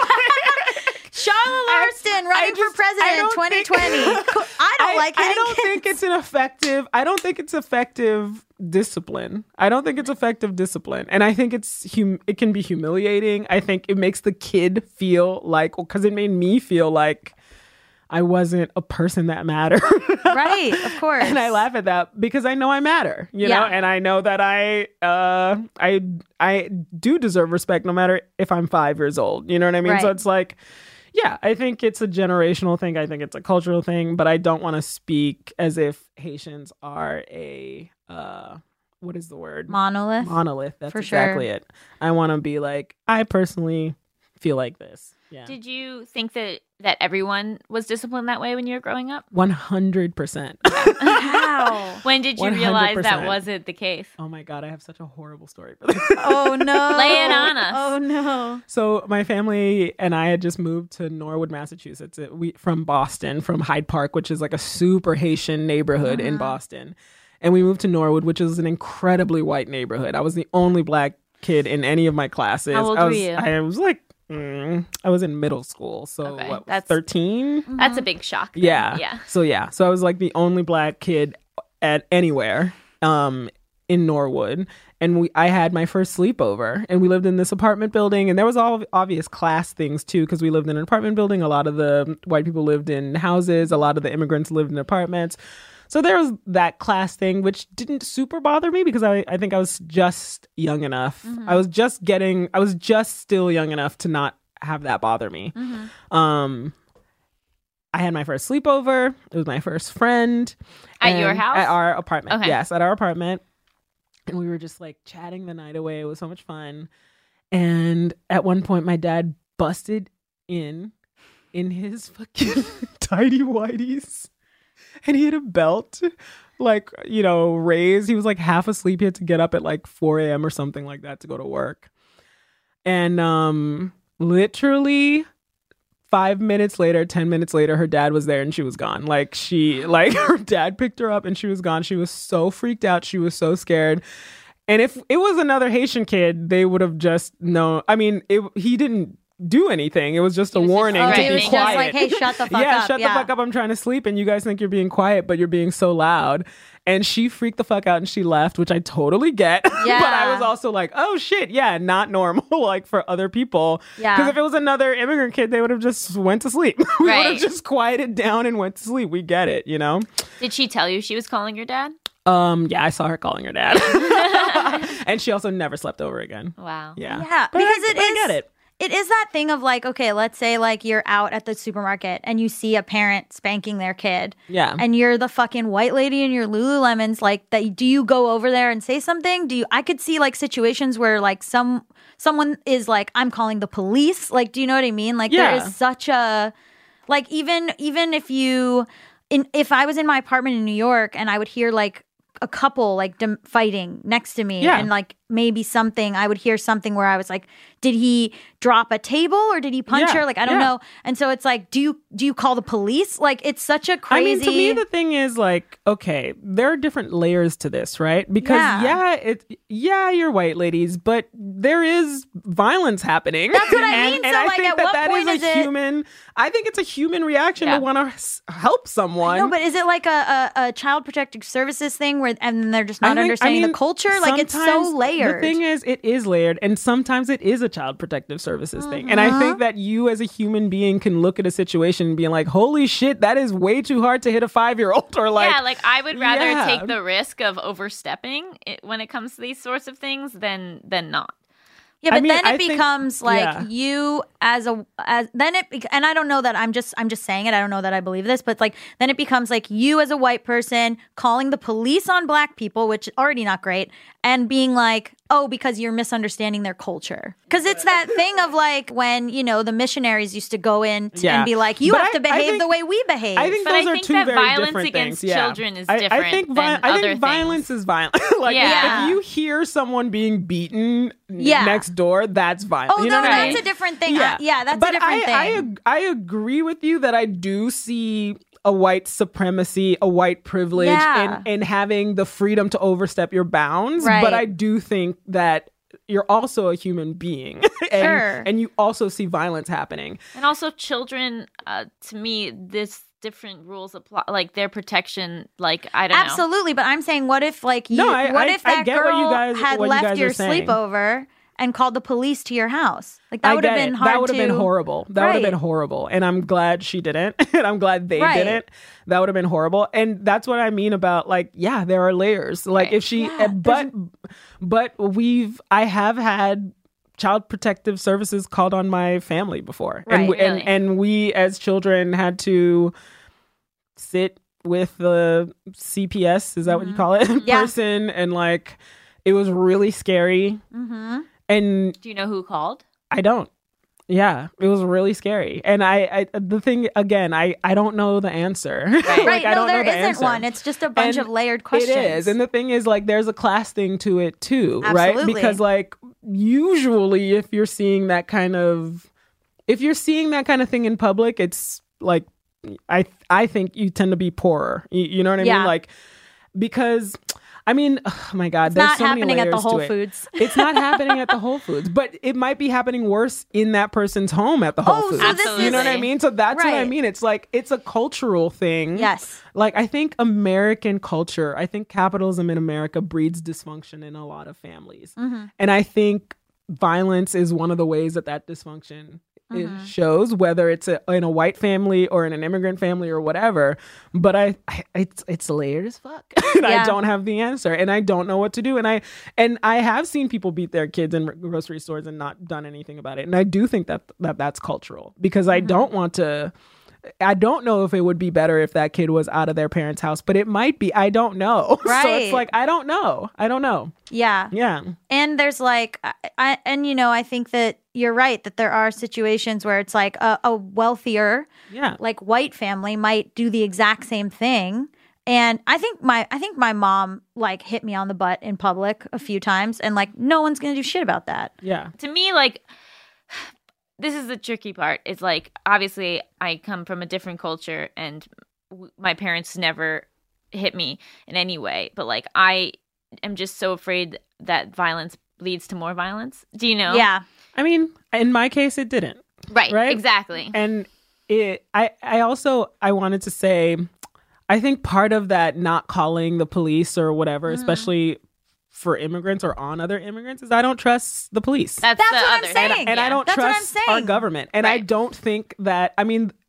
Charlotte Larson running for president in 2020. I don't like hitting I don't kids. think it's I don't think it's effective discipline. I don't think it's effective discipline. And I think it can be humiliating. I think it makes the kid feel like, because it made me feel like I wasn't a person that mattered. Right, of course. And I laugh at that because I know I matter, you know, and I know that I do deserve respect no matter if I'm 5 years old. You know what I mean? So Right. it's like, yeah, I think it's a generational thing. I think it's a cultural thing, but I don't want to speak as if Haitians are a, what is the word? Monolith. Monolith. That's For exactly sure. it. I want to be like, I personally feel like this. Yeah. Did you think that everyone was disciplined that way when you were growing up? 100%. Wow. When did you realize that 100%. wasn't the case? Oh my God, I have such a horrible story for this. Oh no. Lay it on us. Oh no. So my family and I had just moved to Norwood, Massachusetts. From Boston, from Hyde Park, which is like a super Haitian neighborhood in Boston. And we moved to Norwood, which is an incredibly white neighborhood. I was the only black kid in any of my classes. How old were you? I was like, I was in middle school. So Okay, what, that's- 13? That's a big shock. then. Yeah. Yeah. So I was like the only black kid at anywhere in Norwood. And I had my first sleepover, and we lived in this apartment building, and there was all obvious class things too, because we lived in an apartment building. A lot of the white people lived in houses. A lot of the immigrants lived in apartments. So there was that class thing, which didn't super bother me because I think I was just young enough. I was just still young enough to not have that bother me. I had my first sleepover. It was my first friend. At your and- house? At our apartment. Okay. Yes, at our apartment. And we were just like chatting the night away. It was so much fun. And at one point, my dad busted in his fucking tidy whities. And he had a belt, like, you know, raised. He was like half asleep. He had to get up at like 4 a.m. or something like that to go to work. And literally 5 minutes later, 10 minutes later, her dad was there and she was gone. Like her dad picked her up and she was gone. She was so freaked out. She was so scared. And if it was another Haitian kid, they would have just known. I mean, he didn't do anything. It was just a was just warning to screaming. be Just quiet. like, hey, shut the fuck yeah, up. shut the fuck up. I'm trying to sleep and you guys think you're being quiet, but you're being so loud. And she freaked the fuck out and she left, which I totally get. Yeah. But I was also like, oh shit, yeah, not normal like for other people. Yeah. Because if it was another immigrant kid, they would have just went to sleep. We would Right. have just quieted down and went to sleep. We get it, you know? Did she tell you she was calling your dad? Yeah, I saw her calling her dad. And she also never slept over again. Wow. Yeah. Yeah, But because I get it. it is that thing of like, okay, let's say like you're out at the supermarket and you see a parent spanking their kid. Yeah. And you're the fucking white lady in your Lululemons, like that. Do you go over there and say something? I could see like situations where like someone is like, I'm calling the police. Like, do you know what I mean? Like there is such a, like even if I was in my apartment in New York and I would hear like a couple like fighting next to me and like maybe something, I would hear something where I was like, did he drop a table or did he punch her? Like, I don't know. And so it's like, do you call the police? Like, it's such a crazy... I mean, to me, the thing is like, okay, there are different layers to this, right? Because you're white ladies, but there is violence happening. That's what I mean. And so I like, think at what point is it... human... I think it's a human reaction to want to help someone. No, but is it like a child protective services thing where and they're just not understanding the culture? Like, it's so layered. The thing is, it is layered, and sometimes it is a child protective services thing. And I think that you as a human being can look at a situation and be like, holy shit, that is way too hard to hit a 5-year-old, or like... Yeah, like I would rather take the risk of overstepping when it comes to these sorts of things than not. Yeah, but then it becomes like you and I don't know that I'm just saying it. I don't know that I believe this, but like then it becomes like you as a white person calling the police on black people, which is already not great, and being like, oh, because you're misunderstanding their culture. Because it's that thing of like when, you know, the missionaries used to go in and be like, you have to behave the way we behave. I think those are two very different things. Violence against children is different. I think violence is violent. Like if you hear someone being beaten next door, that's violent. Oh, you know no, what I mean? that's a different thing. That's a different thing. I agree with you that I do see a white supremacy, a white privilege in having the freedom to overstep your bounds. Right. But I do think that you're also a human being and you also see violence happening. And also children, to me, different rules apply, like their protection, like I don't know. Absolutely, but I'm saying what if like if that girl had left your sleepover and called the police to your house? Like that would have been hard. That would have been horrible. That would have been horrible. And I'm glad she didn't. And I'm glad they didn't. That would have been horrible. And that's what I mean about like, there are layers. Like if she but I have had child protective services called on my family before. Right, and we as children had to sit with the CPS, is that what you call it? Person, and like it was really scary. And do you know who called? I don't. Yeah, it was really scary. And I the thing again, I don't know the answer. Right. Like, I don't know the there isn't answer. one. It's just a bunch of layered questions. It is. And the thing is, like, there's a class thing to it too, right? Absolutely. Because like usually if you're seeing that kind of thing in public, it's like I think you tend to be poorer. You know what I mean? Like, because I mean, oh my God, there's so many layers to it. It's not happening at the Whole Foods. It's not happening at the Whole Foods, but it might be happening worse in that person's home at the Whole Foods. Absolutely. You know what I mean? So that's what I mean. It's like, it's a cultural thing. Yes. Like, I think American culture, I think capitalism in America breeds dysfunction in a lot of families. And I think violence is one of the ways that dysfunction it shows, whether it's in a white family or in an immigrant family or whatever. But it's layered as fuck. And I don't have the answer, and I don't know what to do. And I have seen people beat their kids in grocery stores and not done anything about it. And I do think that's cultural, because I don't want to. I don't know if it would be better if that kid was out of their parents' house, but it might be. I don't know. Right. So it's like, I don't know. Yeah. Yeah. And there's like, I think that you're right, that there are situations where it's like a wealthier, like white family might do the exact same thing. And I think my mom like hit me on the butt in public a few times, and like no one's going to do shit about that. Yeah. To me, like, this is the tricky part. It's like, obviously I come from a different culture and my parents never hit me in any way, but like I am just so afraid that violence leads to more violence. Do you know? Yeah. I mean, in my case, it didn't. Right. Exactly. And I also wanted to say, I think part of that not calling the police or whatever, especially for immigrants or on other immigrants, is I don't trust the police. That's what the I'm other saying. And I don't trust our government. And I don't think that, I mean,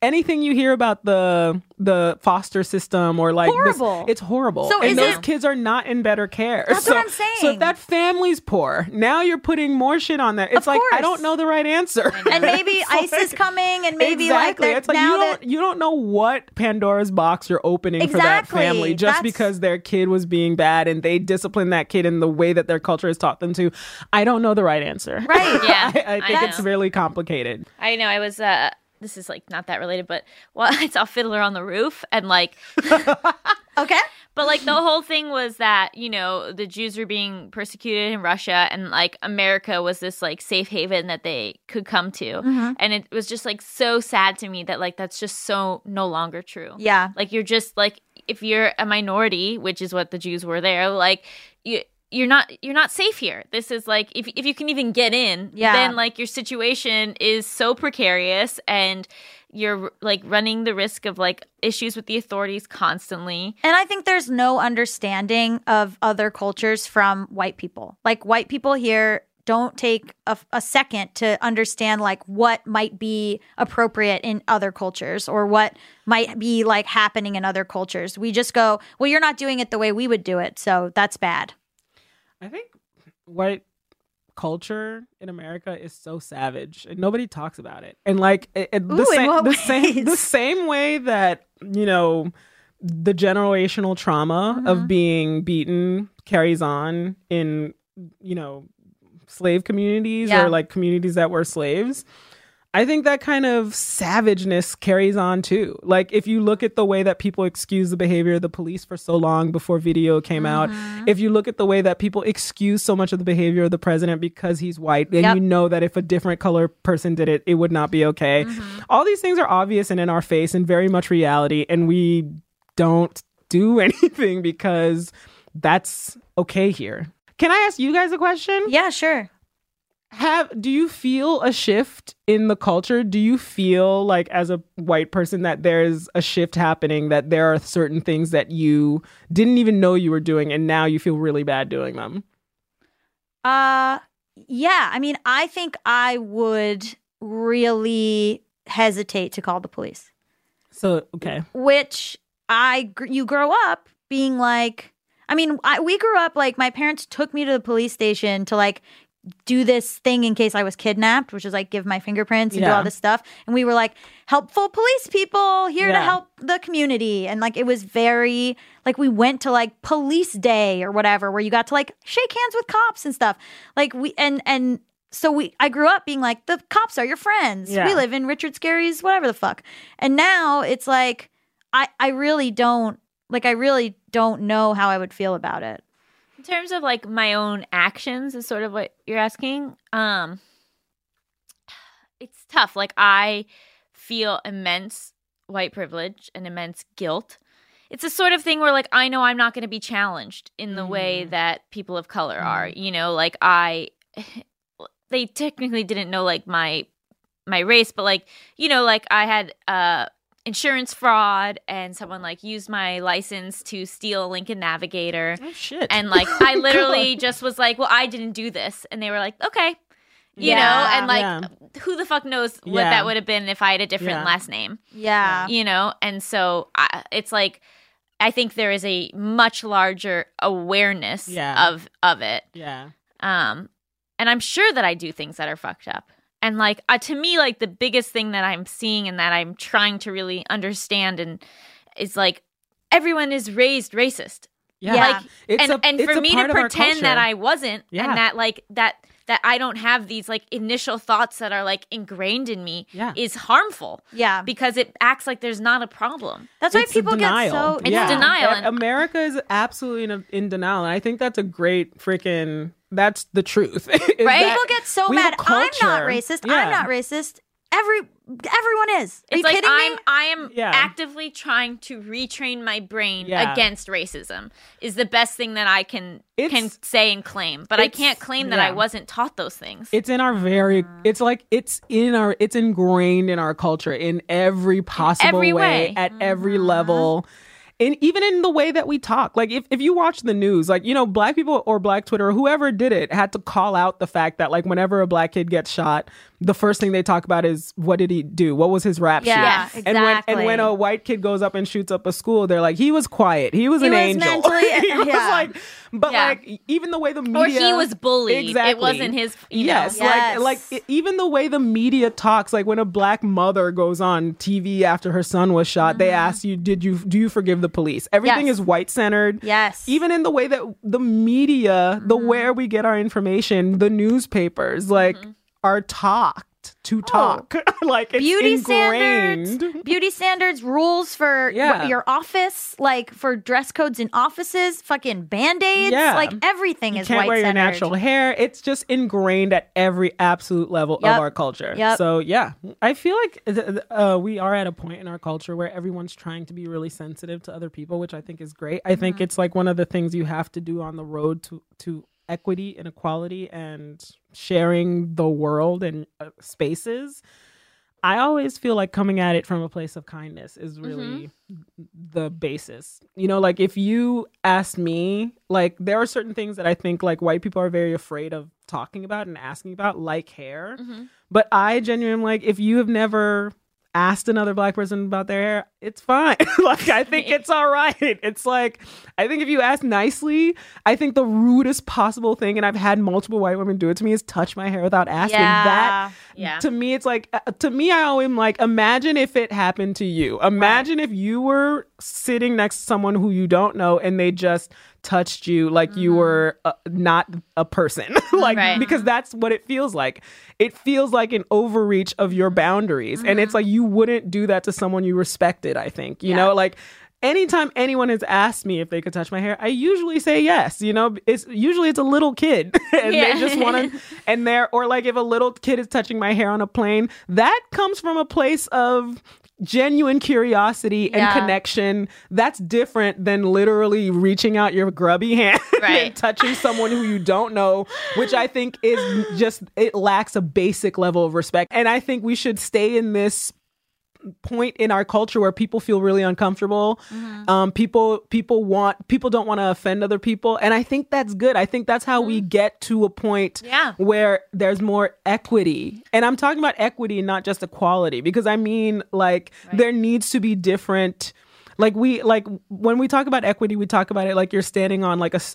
anything you hear about the foster system or like Horrible. it's horrible. So and is those it- kids are not in better care. That's so, what I'm saying. So if that family's poor, now you're putting more shit on there. It's Of like, I course. don't know the right answer. And maybe ICE is coming, and maybe exactly. like It's like now you don't know what Pandora's box you're opening for that Exactly. family just That's- because their kid was being bad and they disciplined that kid in the way that their culture has taught them to. I don't know the right answer. Right. Yeah, I think know. it's really complicated. I know. I was. This is like not that related, but I saw Fiddler on the Roof, and like, Okay. but like the whole thing was that the Jews were being persecuted in Russia, and like America was this like safe haven that they could come to, Mm-hmm. and it was just like so sad to me that like that's just so no longer true. Yeah. Like you're just like if you're a minority, which is what the Jews were there, like you're not safe here. This is like if you can even get in, Yeah. then like your situation is so precarious and you're like running the risk of like issues with the authorities constantly. And I think there's no understanding of other cultures from white people. Like white people here don't take a second to understand like what might be appropriate in other cultures or what might be like happening in other cultures. We just go, well, you're not doing it the way we would do it, so that's bad. I think white culture in America is so savage and nobody talks about it. And like in what ways? the same way that, the generational trauma of being beaten carries on in, slave communities Yeah. or like communities that were slaves. I think that kind of savageness carries on too. Like if you look at the way that people excuse the behavior of the police for so long before video came out, if you look at the way that people excuse so much of the behavior of the president because he's white, then Yep. you know that if a different color person did it, it would not be okay. All these things are obvious and in our face and very much reality, and we don't do anything because that's okay here. Can I ask you guys a question? Yeah, sure. Do you feel a shift in the culture? Do you feel like as a white person that there's a shift happening, that there are certain things that you didn't even know you were doing and now you feel really bad doing them? Yeah. I mean, I think I would really hesitate to call the police. So, okay. Which you grow up being like, I mean, we grew up like my parents took me to the police station to like do this thing in case I was kidnapped, which is like give my fingerprints and do Yeah. all this stuff. And we were like helpful police people here to Yeah. help the community. And like it was very like we went to like police day or whatever where you got to like shake hands with cops and stuff. Like I grew up being like the cops are your friends. Yeah. We live in Richard Scarry's whatever the fuck. And now it's like I really don't know how I would feel about it. In terms of like my own actions is sort of what you're asking. It's tough. Like I feel immense white privilege and immense guilt. It's a sort of thing where like I know I'm not going to be challenged in the way that people of color are. Like they technically didn't know like my race, but like like I had insurance fraud and someone like used my license to steal a Lincoln Navigator. Oh, shit. And like I literally just was like, well, I didn't do this. And they were like, okay. You know, Yeah. and like Yeah. who the fuck knows what Yeah. that would have been if I had a different Yeah. last name. Yeah. And so it's like I think there is a much larger awareness Yeah. of it. Yeah. And I'm sure that I do things that are fucked up. And like to me, like the biggest thing that I'm seeing and that I'm trying to really understand and is like everyone is raised racist. Yeah. Yeah. It's And it's for a me part to of our pretend that culture. I wasn't Yeah. and that like that I don't have these like initial thoughts that are like ingrained in me Yeah. is harmful. Yeah. Because it acts like there's not a problem. That's why It's people denial. get so It's denial. And America is absolutely in denial, and I think that's a great freaking. That's the truth. is Right? that People get so we have mad. a I'm not culture- racist. Yeah. I'm not racist. Everyone is. Are It's you like kidding me? I am Yeah. actively trying to retrain my brain Yeah. against racism is the best thing that I can It's- say and claim. But I it's- can't claim that I yeah. wasn't taught those things. It's in our it's like it's ingrained in our culture in every possible every way. at every level. And even in the way that we talk, like if you watch the news, like, black people or Black Twitter or whoever did it had to call out the fact that like whenever a black kid gets shot, the first thing they talk about is what did he do? What was his rap Yeah, sheet? exactly. And when a white kid goes up and shoots up a school, they're like, he was quiet. He was an angel. mentally- He was yeah. like, but Yeah. like even the way the media, Or he was bullied. Exactly. It wasn't his. You Yes, know. Yes. even the way the media talks, like when a black mother goes on TV after her son was shot, they ask you, do you forgive the police? Everything Yes. is white centered. Yes. Even in the way that the media, the where we get our information, the newspapers, like are taught to talk. Like it's beauty ingrained. standards, rules for Yeah. your office, like for dress codes in offices, fucking band-aids, Yeah. like everything is Can't white wear your centered. natural hair. It's just ingrained at every absolute level Yep. of our culture. Yep. So yeah, I feel like we are at a point in our culture where everyone's trying to be really sensitive to other people, which I think is great. I think it's like one of the things you have to do on the road to equity and equality and sharing the world and spaces. I always feel like coming at it from a place of kindness is really the basis. You know, like if you ask me, like there are certain things that I think like white people are very afraid of talking about and asking about, like hair. But I genuinely am like, if you have never asked another black person about their hair, it's fine. Like I think it's all right. It's like, I think if you ask nicely, I think the rudest possible thing, and I've had multiple white women do it to me, is touch my hair without asking. Yeah. That Yeah. to me, it's like, to me, I always am like, imagine if it happened to you. Imagine if you were sitting next to someone who you don't know and they just touched you like you were not a person. Like, Right. because that's what it feels like. It feels like an overreach of your boundaries. And it's like, you wouldn't do that to someone you respected, I think, you know, like, anytime anyone has asked me if they could touch my hair, I usually say yes. You know, it's a little kid and they just want to, and or like if a little kid is touching my hair on a plane, that comes from a place of genuine curiosity and Yeah. connection. That's different than literally reaching out your grubby hand Right. and touching someone who you don't know, which I think is just, it lacks a basic level of respect. And I think we should stay in this point in our culture where people feel really uncomfortable. People don't want to offend other people, and I think that's good. I think that's how we get to a point where there's more equity. And I'm talking about equity, not just equality, because I mean, like, there needs to be different. Like when we talk about equity, we talk about it like you're standing on like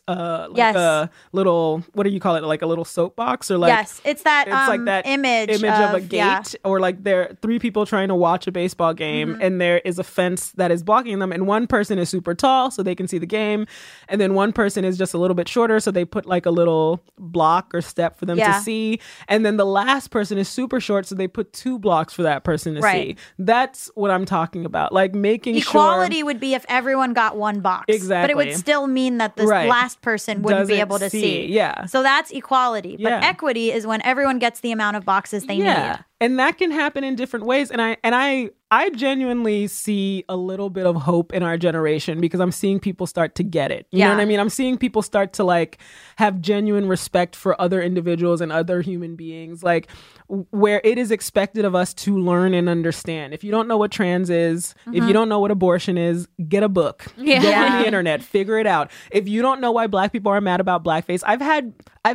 a little, what do you call it? Like a little soapbox, or like Yes, it's that like that image of a gate, yeah. or like there are three people trying to watch a baseball game and there is a fence that is blocking them, and one person is super tall so they can see the game, and then one person is just a little bit shorter so they put like a little block or step for them to see, and then the last person is super short so they put 2 blocks for that person to see. That's what I'm talking about, like making Equality would be if everyone got 1 box. Exactly. But it would still mean that this last person wouldn't be Doesn't able to see. Yeah. So that's equality. But Yeah. equity is when everyone gets the amount of boxes they need. And that can happen in different ways. And I genuinely see a little bit of hope in our generation because I'm seeing people start to get it. You know what I mean? I'm seeing people start to like have genuine respect for other individuals and other human beings, like where it is expected of us to learn and understand. If you don't know what trans is, if you don't know what abortion is, get a book. Get on the internet, figure it out. If you don't know why black people are mad about blackface, I've had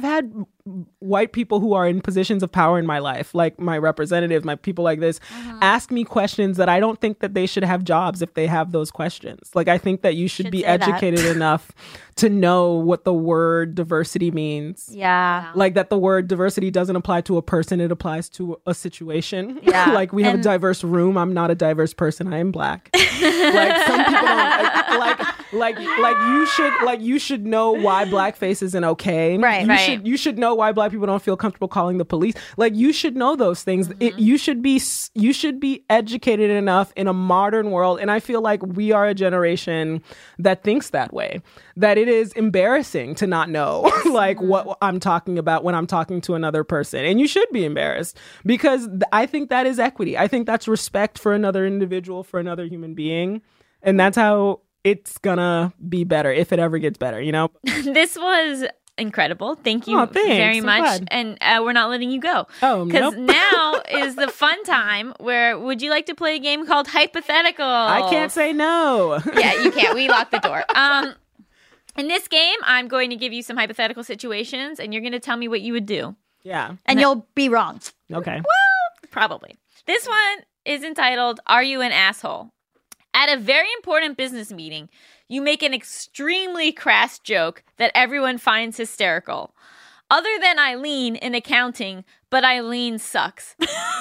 white people who are in positions of power in my life, like my representatives, my people like this, ask me questions that I don't think that they should have jobs if they have those questions. Like, I think that you should be say that. educated enough to know what the word diversity means. Yeah. Like that the word diversity doesn't apply to a person, it applies to a situation. Yeah. Like we have a diverse room. I'm not a diverse person. I am black. Like some people don't you should know why blackface isn't okay. Right. You should know why black people don't feel comfortable calling the police. Like you should know those things. You should be educated enough in a modern world. And I feel like we are a generation that thinks that way, that it is embarrassing to not know like what I'm talking about when I'm talking to another person. And you should be embarrassed because I think that is equity. I think that's respect for another individual, for another human being. And that's how it's gonna be better if it ever gets better, you know? This was incredible. Thank you thanks. very I'm much. glad. And we're not letting you go. Oh, Because nope. now is the fun time where would you like to play a game called Hypothetical? I can't say no. Yeah, you can't. We locked the door. In this game, I'm going to give you some hypothetical situations and you're going to tell me what you would do. Yeah. And you'll be wrong. Okay. Probably. This one is entitled, Are You an Asshole? At a very important business meeting, you make an extremely crass joke that everyone finds hysterical. Other than Eileen in accounting, but Eileen sucks.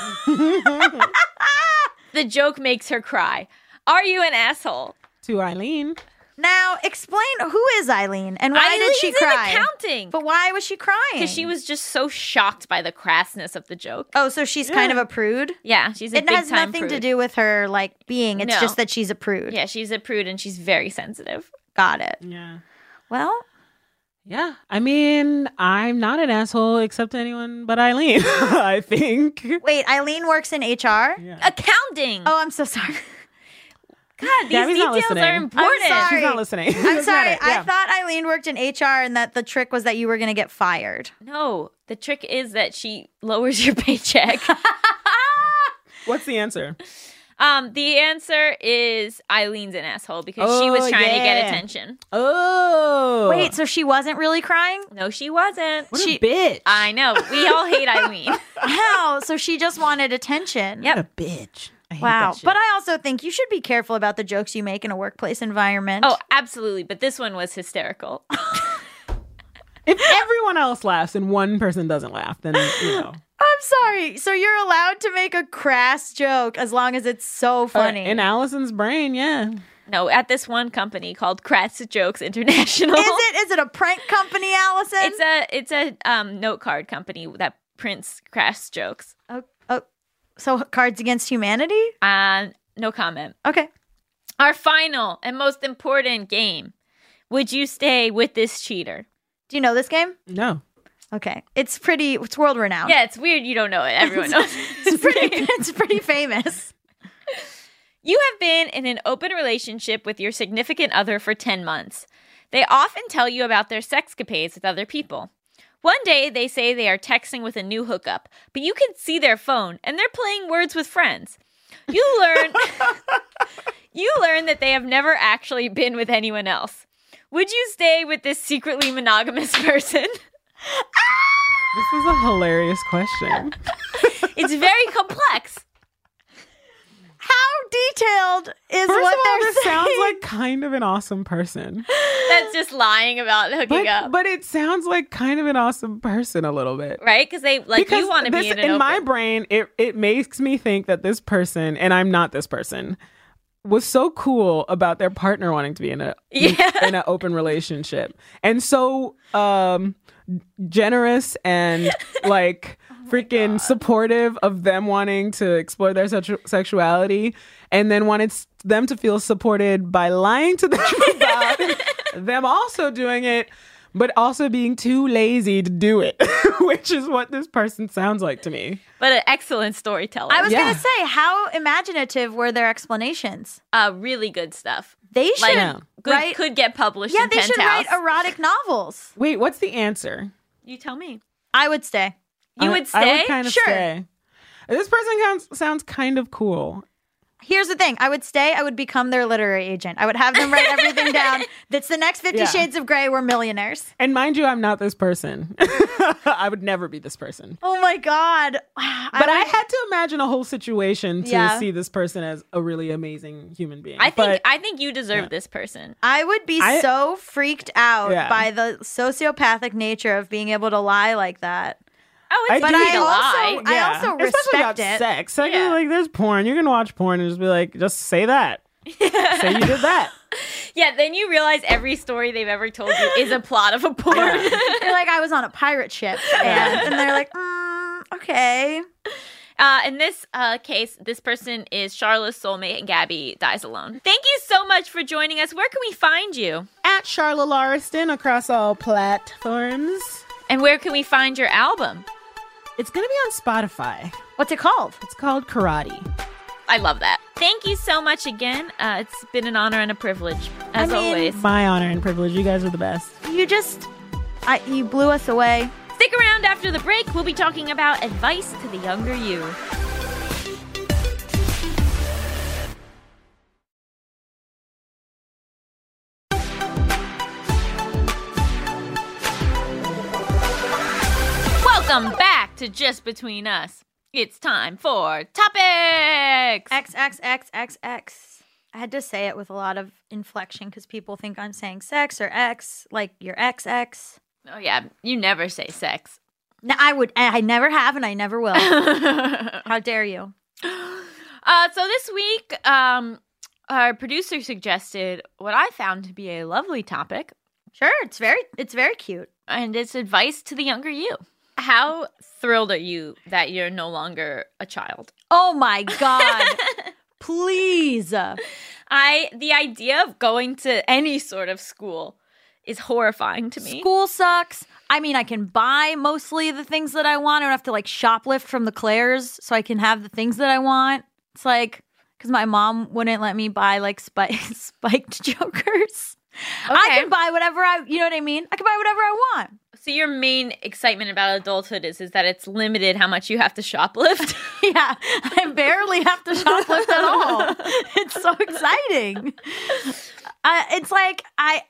The joke makes her cry. Are you an asshole? To Eileen. Now, explain who is Eileen and why did she Eileen's cry? in accounting. But why was she crying? Because she was just so shocked by the crassness of the joke. Oh, so she's kind of a prude? Yeah, she's a It big has time nothing prude. to do with her like being. It's No. just that she's a prude. Yeah, she's a prude and she's very sensitive. Got it. Yeah. Well, Yeah. I mean, I'm not an asshole except to anyone but Eileen, I think. wait, Eileen works in HR? Yeah. Accounting. Oh, I'm so sorry. God, these Gabby's not details listening. are important. I'm sorry. She's not listening. I'm Doesn't sorry. matter. I Yeah. thought Eileen worked in HR and that the trick was that you were going to get fired. No, the trick is that she lowers your paycheck. What's the answer? The answer is Eileen's an asshole because she was Oh, trying to get yeah. attention. Oh. Wait, so she wasn't really crying? No, she wasn't. What a bitch. I know. We all hate Eileen. How? So she just wanted attention. Yep. What a bitch. I hate Wow. that shit. But I also think you should be careful about the jokes you make in a workplace environment. Oh, absolutely. But this one was hysterical. If everyone else laughs and one person doesn't laugh, then, you know. I'm sorry. So you're allowed to make a crass joke as long as it's so funny. In Allison's brain, yeah. No, at this one company called Kratz Jokes International. Is it a prank company, Allison? It's a note card company that prints crass jokes. oh, so Cards Against Humanity? No comment. Okay. Our final and most important game. Would you stay with this cheater? Do you know this game? No. Okay. It's world renowned. Yeah, it's weird you don't know it. Everyone knows. It's pretty famous. You have been in an open relationship with your significant other for 10 months. They often tell you about their sexcapades with other people. One day, they say they are texting with a new hookup, but you can see their phone, and they're playing Words with Friends. You learn that they have never actually been with anyone else. Would you stay with this secretly monogamous person? This is a hilarious question. It's very complex. How detailed is First what of all, they're this saying? sounds like kind of an awesome person. That's just lying about hooking up. But it sounds like kind of an awesome person a little bit. Right? Because they you want to be in an open. my brain, it makes me think that this person, and I'm not this person, was so cool about their partner wanting to be in in an open relationship, and so generous and like freaking supportive of them wanting to explore their sexuality, and then wanted them to feel supported by lying to them about them also doing it, but also being too lazy to do it, which is what this person sounds like to me. But an excellent storyteller. I was Yeah. going to say, how imaginative were their explanations? Really good stuff. They should write. Could get published Yeah, in they should Penthouse. write erotic novels. Wait, what's the answer? You tell me. I would stay. You would stay? I would kind of Sure. stay. This person sounds kind of cool. Here's the thing. I would stay. I would become their literary agent. I would have them write everything down. That's the next 50 Yeah. Shades of Grey. We're millionaires. And mind you, I'm not this person. I would never be this person. Oh my God. But I had to imagine a whole situation to Yeah. see this person as a really amazing human being. I But think you deserve this person. I would be I- so freaked out Yeah. by the sociopathic nature of being able to lie like that. Oh, I it's do- easy I to also- lie. I also especially about respect it. sex. Like, Yeah. like, there's porn. You can watch porn and just be like, just say that. Say you did that. Yeah, then you realize every story they've ever told you is a plot of a porn. They're like, I was on a pirate ship. And they're like, okay. In this case, this person is Charlotte's soulmate and Gabby dies alone. Thank you so much for joining us. Where can we find you? At Charlotte Lauriston across all platforms. And where can we find your album? It's going to be on Spotify. What's it called? It's called Karate. I love that. Thank you so much again. It's been an honor and a privilege, as I mean- always. My honor and privilege. You guys are the best. You blew us away. Stick around after the break. We'll be talking about advice to the younger you. Welcome back to Just Between Us. It's time for topics. XXXXX. I had to say it with a lot of inflection because people think I'm saying sex or X, like your XX. Oh yeah, you never say sex. No, I never have and I never will. How dare you? So this week, our producer suggested what I found to be a lovely topic, Sure, it's very cute. and it's advice to the younger you. How thrilled are you that you're no longer a child? Oh my God. Please. The idea of going to any sort of school is horrifying to me. School sucks. I mean, I can buy mostly the things that I want. I don't have to like shoplift from the Claire's so I can have the things that I want. It's like, because my mom wouldn't let me buy like spiked jokers. I can buy whatever you know what I mean? I can buy whatever I want. So your main excitement about adulthood is that it's limited how much you have to shoplift? Yeah, I barely have to shoplift at all. It's so exciting. It's like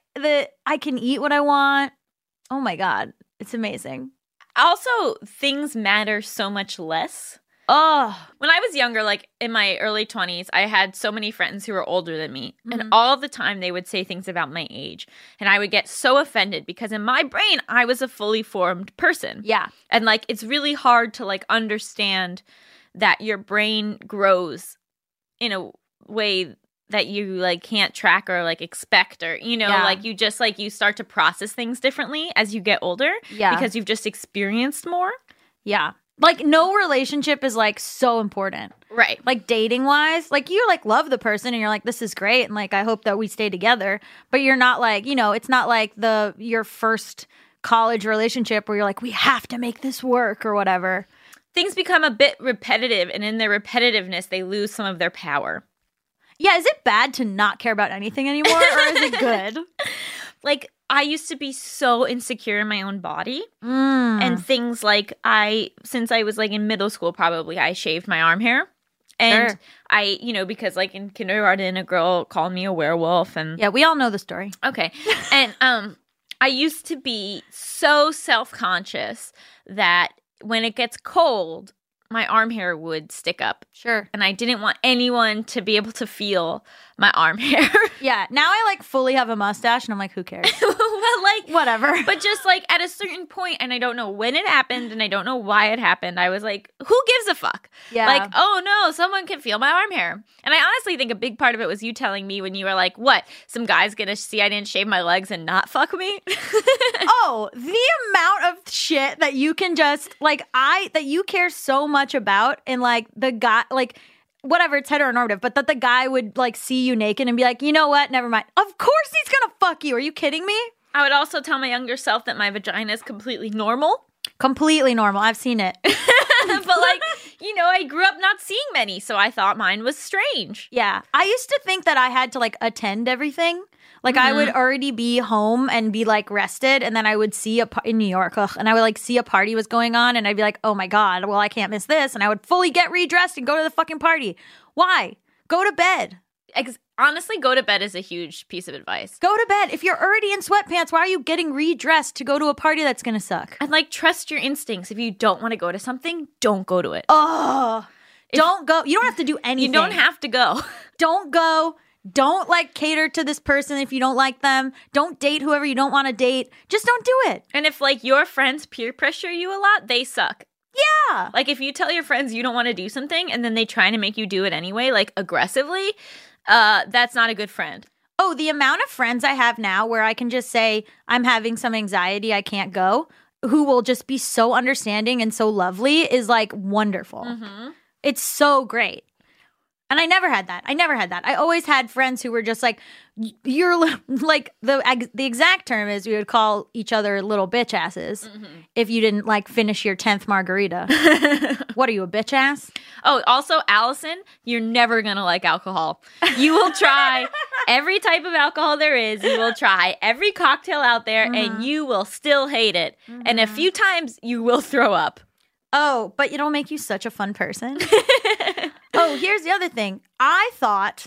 I can eat what I want. Oh my God, it's amazing. Also, things matter so much less. Oh, When I was younger, like in my early 20s, I had so many friends who were older than me. And all the time they would say things about my age. And I would get so offended because in my brain, I was a fully formed person. yeah. And like, it's really hard to like understand that your brain grows in a way that you like can't track or like expect, or, you know, Yeah. like you just like you start to process things differently as you get older. Yeah. Because you've just experienced more. Yeah. Like no relationship is like so important. Right. Like dating wise, like you like love the person and you're like, this is great. And like, I hope that we stay together, but you're not like, you know, it's not like your first college relationship where you're like, we have to make this work or whatever. Things become a bit repetitive, and in their repetitiveness, they lose some of their power. Yeah. Is it bad to not care about anything anymore or is it good? Like, I used to be so insecure in my own body. Mm. And things like since I was like in middle school, probably I shaved my arm hair. And Sure. I, you know, because like in kindergarten, a girl called me a werewolf. And Yeah, we all know the story. okay. And I used to be so self-conscious that when it gets cold, my arm hair would stick up. Sure. And I didn't want anyone to be able to feel my arm hair. Yeah. Now I like fully have a mustache and I'm like, who cares? But like, Whatever. but just like at a certain point, and I don't know when it happened and I don't know why it happened, I was like, who gives a fuck? Yeah. Like, oh no, someone can feel my arm hair. And I honestly think a big part of it was you telling me when you were like, what? Some guy's gonna see I didn't shave my legs and not fuck me? Oh, the amount of shit that you can just like that you care so much about, and like the guy, like whatever, it's heteronormative, but that the guy would like see you naked and be like, you know what, never mind. Of course he's gonna fuck you. Are you kidding me? I would also tell my younger self that my vagina is completely normal. Completely normal. I've seen it. But like, you know, I grew up not seeing many, so I thought mine was strange. Yeah. I used to think that I had to like attend everything. Like I would already be home and be like rested, and then I would see in New York, and I would like see a party was going on, and I'd be like, oh my God, well, I can't miss this. And I would fully get redressed and go to the fucking party. Why? Go to bed. Honestly, go to bed is a huge piece of advice. Go to bed. If you're already in sweatpants, why are you getting redressed to go to a party that's going to suck? And like, trust your instincts. If you don't want to go to something, don't go to it. Oh, don't go. You don't have to do You anything. don't have to go. Don't go. Don't like cater to this person if you don't like them. Don't date whoever you don't want to date. Just don't do it. And if like your friends peer pressure you a lot, they suck. Yeah. Like if you tell your friends you don't want to do something and then they try to make you do it anyway, like aggressively, that's not a good friend. Oh, the amount of friends I have now where I can just say, I'm having some anxiety, I can't go, who will just be so understanding and so lovely is like wonderful. Mm-hmm. It's so great. And I never had that. I always had friends who were just like, you're like, the exact term is we would call each other little bitch asses if you didn't like finish your 10th margarita. What are you, a bitch ass? Oh, also, Allison, you're never going to like alcohol. You will try every type of alcohol there is. You will try every cocktail out there and you will still hate it. And a few times you will throw up. Oh, but it'll make you such a fun person. Oh, here's the other thing. I thought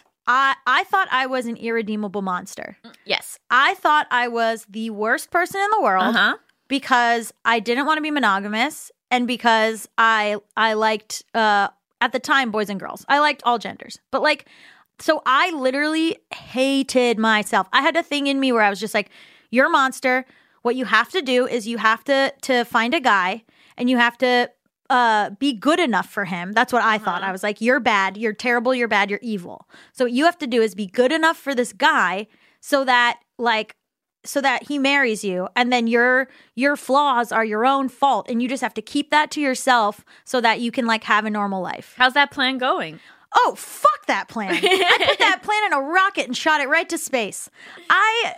I was an irredeemable monster. Yes. I thought I was the worst person in the world Uh-huh. because I didn't want to be monogamous and because I liked at the time boys and girls. I liked all genders. But like, so I literally hated myself. I had a thing in me where I was just like, you're a monster. What you have to do is you have to find a guy and you have to be good enough for him. That's what I thought. I was like, you're bad, you're terrible, you're bad, you're evil. So what you have to do is be good enough for this guy so that he marries you, and then your flaws are your own fault, and you just have to keep that to yourself so that you can like have a normal life. How's that plan going? Oh, fuck that plan. I put that plan in a rocket and shot it right to space. I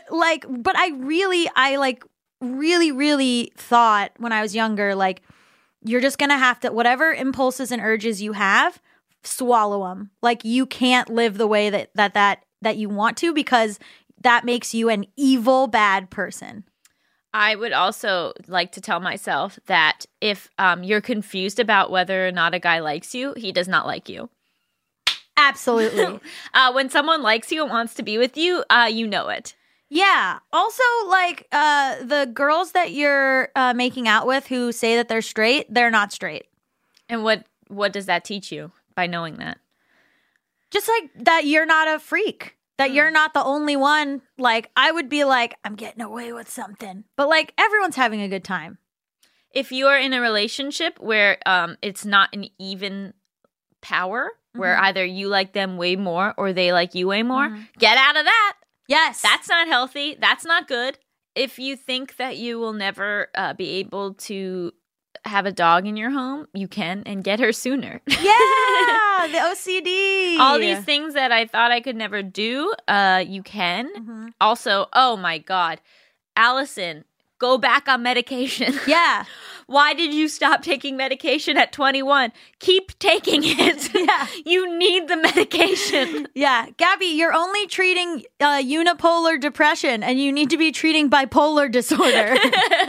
really thought when I was younger, like, you're just going to have to, whatever impulses and urges you have, swallow them. Like, you can't live the way that you want to, because that makes you an evil, bad person. I would also like to tell myself that if you're confused about whether or not a guy likes you, he does not like you. Absolutely. When someone likes you and wants to be with you, you know it. Yeah. Also, like, the girls that you're making out with who say that they're straight, they're not straight. And what does that teach you by knowing that? Just like that you're not a freak. That you're not the only one. Like, I would be like, I'm getting away with something. But like, everyone's having a good time. If you are in a relationship where it's not an even power, where either you like them way more or they like you way more, get out of that. Yes. That's not healthy. That's not good. If you think that you will never be able to have a dog in your home, you can, and get her sooner. Yeah, the OCD. All these things that I thought I could never do, you can. Also, oh my God, Allison, go back on medication. Yeah. Why did you stop taking medication at 21? Keep taking it. Yeah. You need the medication. Yeah. Gabby, you're only treating unipolar depression, and you need to be treating bipolar disorder.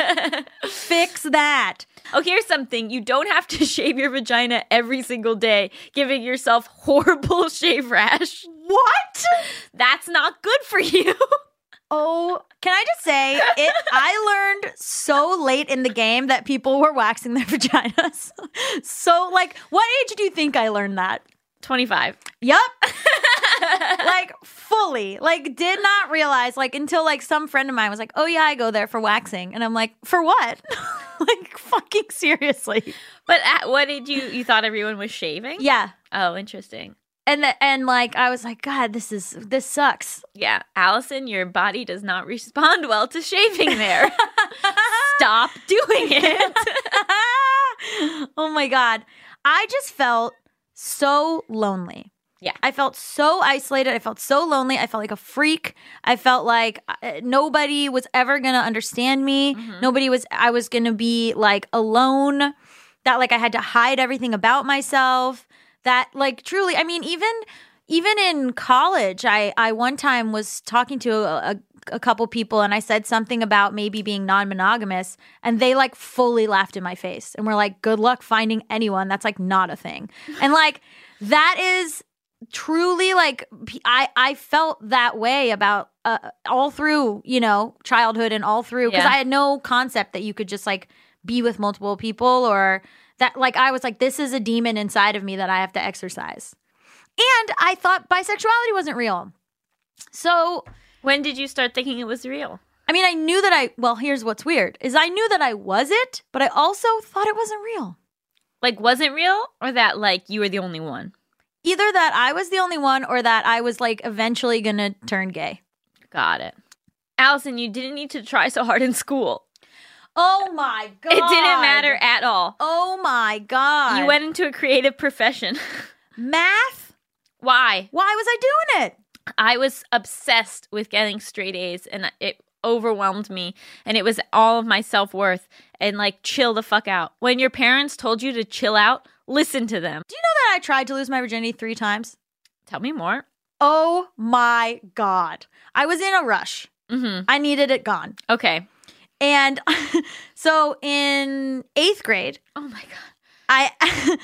Fix that. Oh, here's something. You don't have to shave your vagina every single day, giving yourself horrible shave rash. What? That's not good for you. Oh, can I just say, I learned so late in the game that people were waxing their vaginas. So, like, what age do you think I learned that? 25. Yep. Like, fully. Like, did not realize, like, until, like, some friend of mine was like, oh, yeah, I go there for waxing. And I'm like, for what? Like, fucking seriously. But what did you thought everyone was shaving? Yeah. Oh, interesting. And like, I was like, God, this sucks. Yeah. Allison, your body does not respond well to shaving there. Stop doing it. Oh my God. I just felt so lonely. Yeah. I felt so isolated. I felt so lonely. I felt like a freak. I felt like nobody was ever going to understand me. I was going to be like alone, that like I had to hide everything about myself. That, like, truly, I mean, even in college, I one time was talking to a couple people, and I said something about maybe being non-monogamous, and they, like, fully laughed in my face and were like, good luck finding anyone. That's, like, not a thing. And, like, that is truly, like, I felt that way about all through, you know, childhood and all through, because I had no concept that you could just, like, be with multiple people, or that, like, I was like, this is a demon inside of me that I have to exercise. And I thought bisexuality wasn't real. So when did you start thinking it was real? I mean, I knew that well, here's what's weird, is I knew that I was it, but I also thought it wasn't real. Like, wasn't real, or that, like, you were the only one? Either that I was the only one, or that I was, like, eventually gonna turn gay. Got it. Allison, you didn't need to try so hard in school. Oh my God. It didn't matter at all. Oh my God. You went into a creative profession. Math? Why? Why was I doing it? I was obsessed with getting straight A's, and it overwhelmed me, and it was all of my self-worth. And, like, chill the fuck out. When your parents told you to chill out, listen to them. Do you know that I tried to lose my virginity 3 times? Tell me more. Oh my God. I was in a rush. I needed it gone. Okay. And so in 8th grade, oh my God,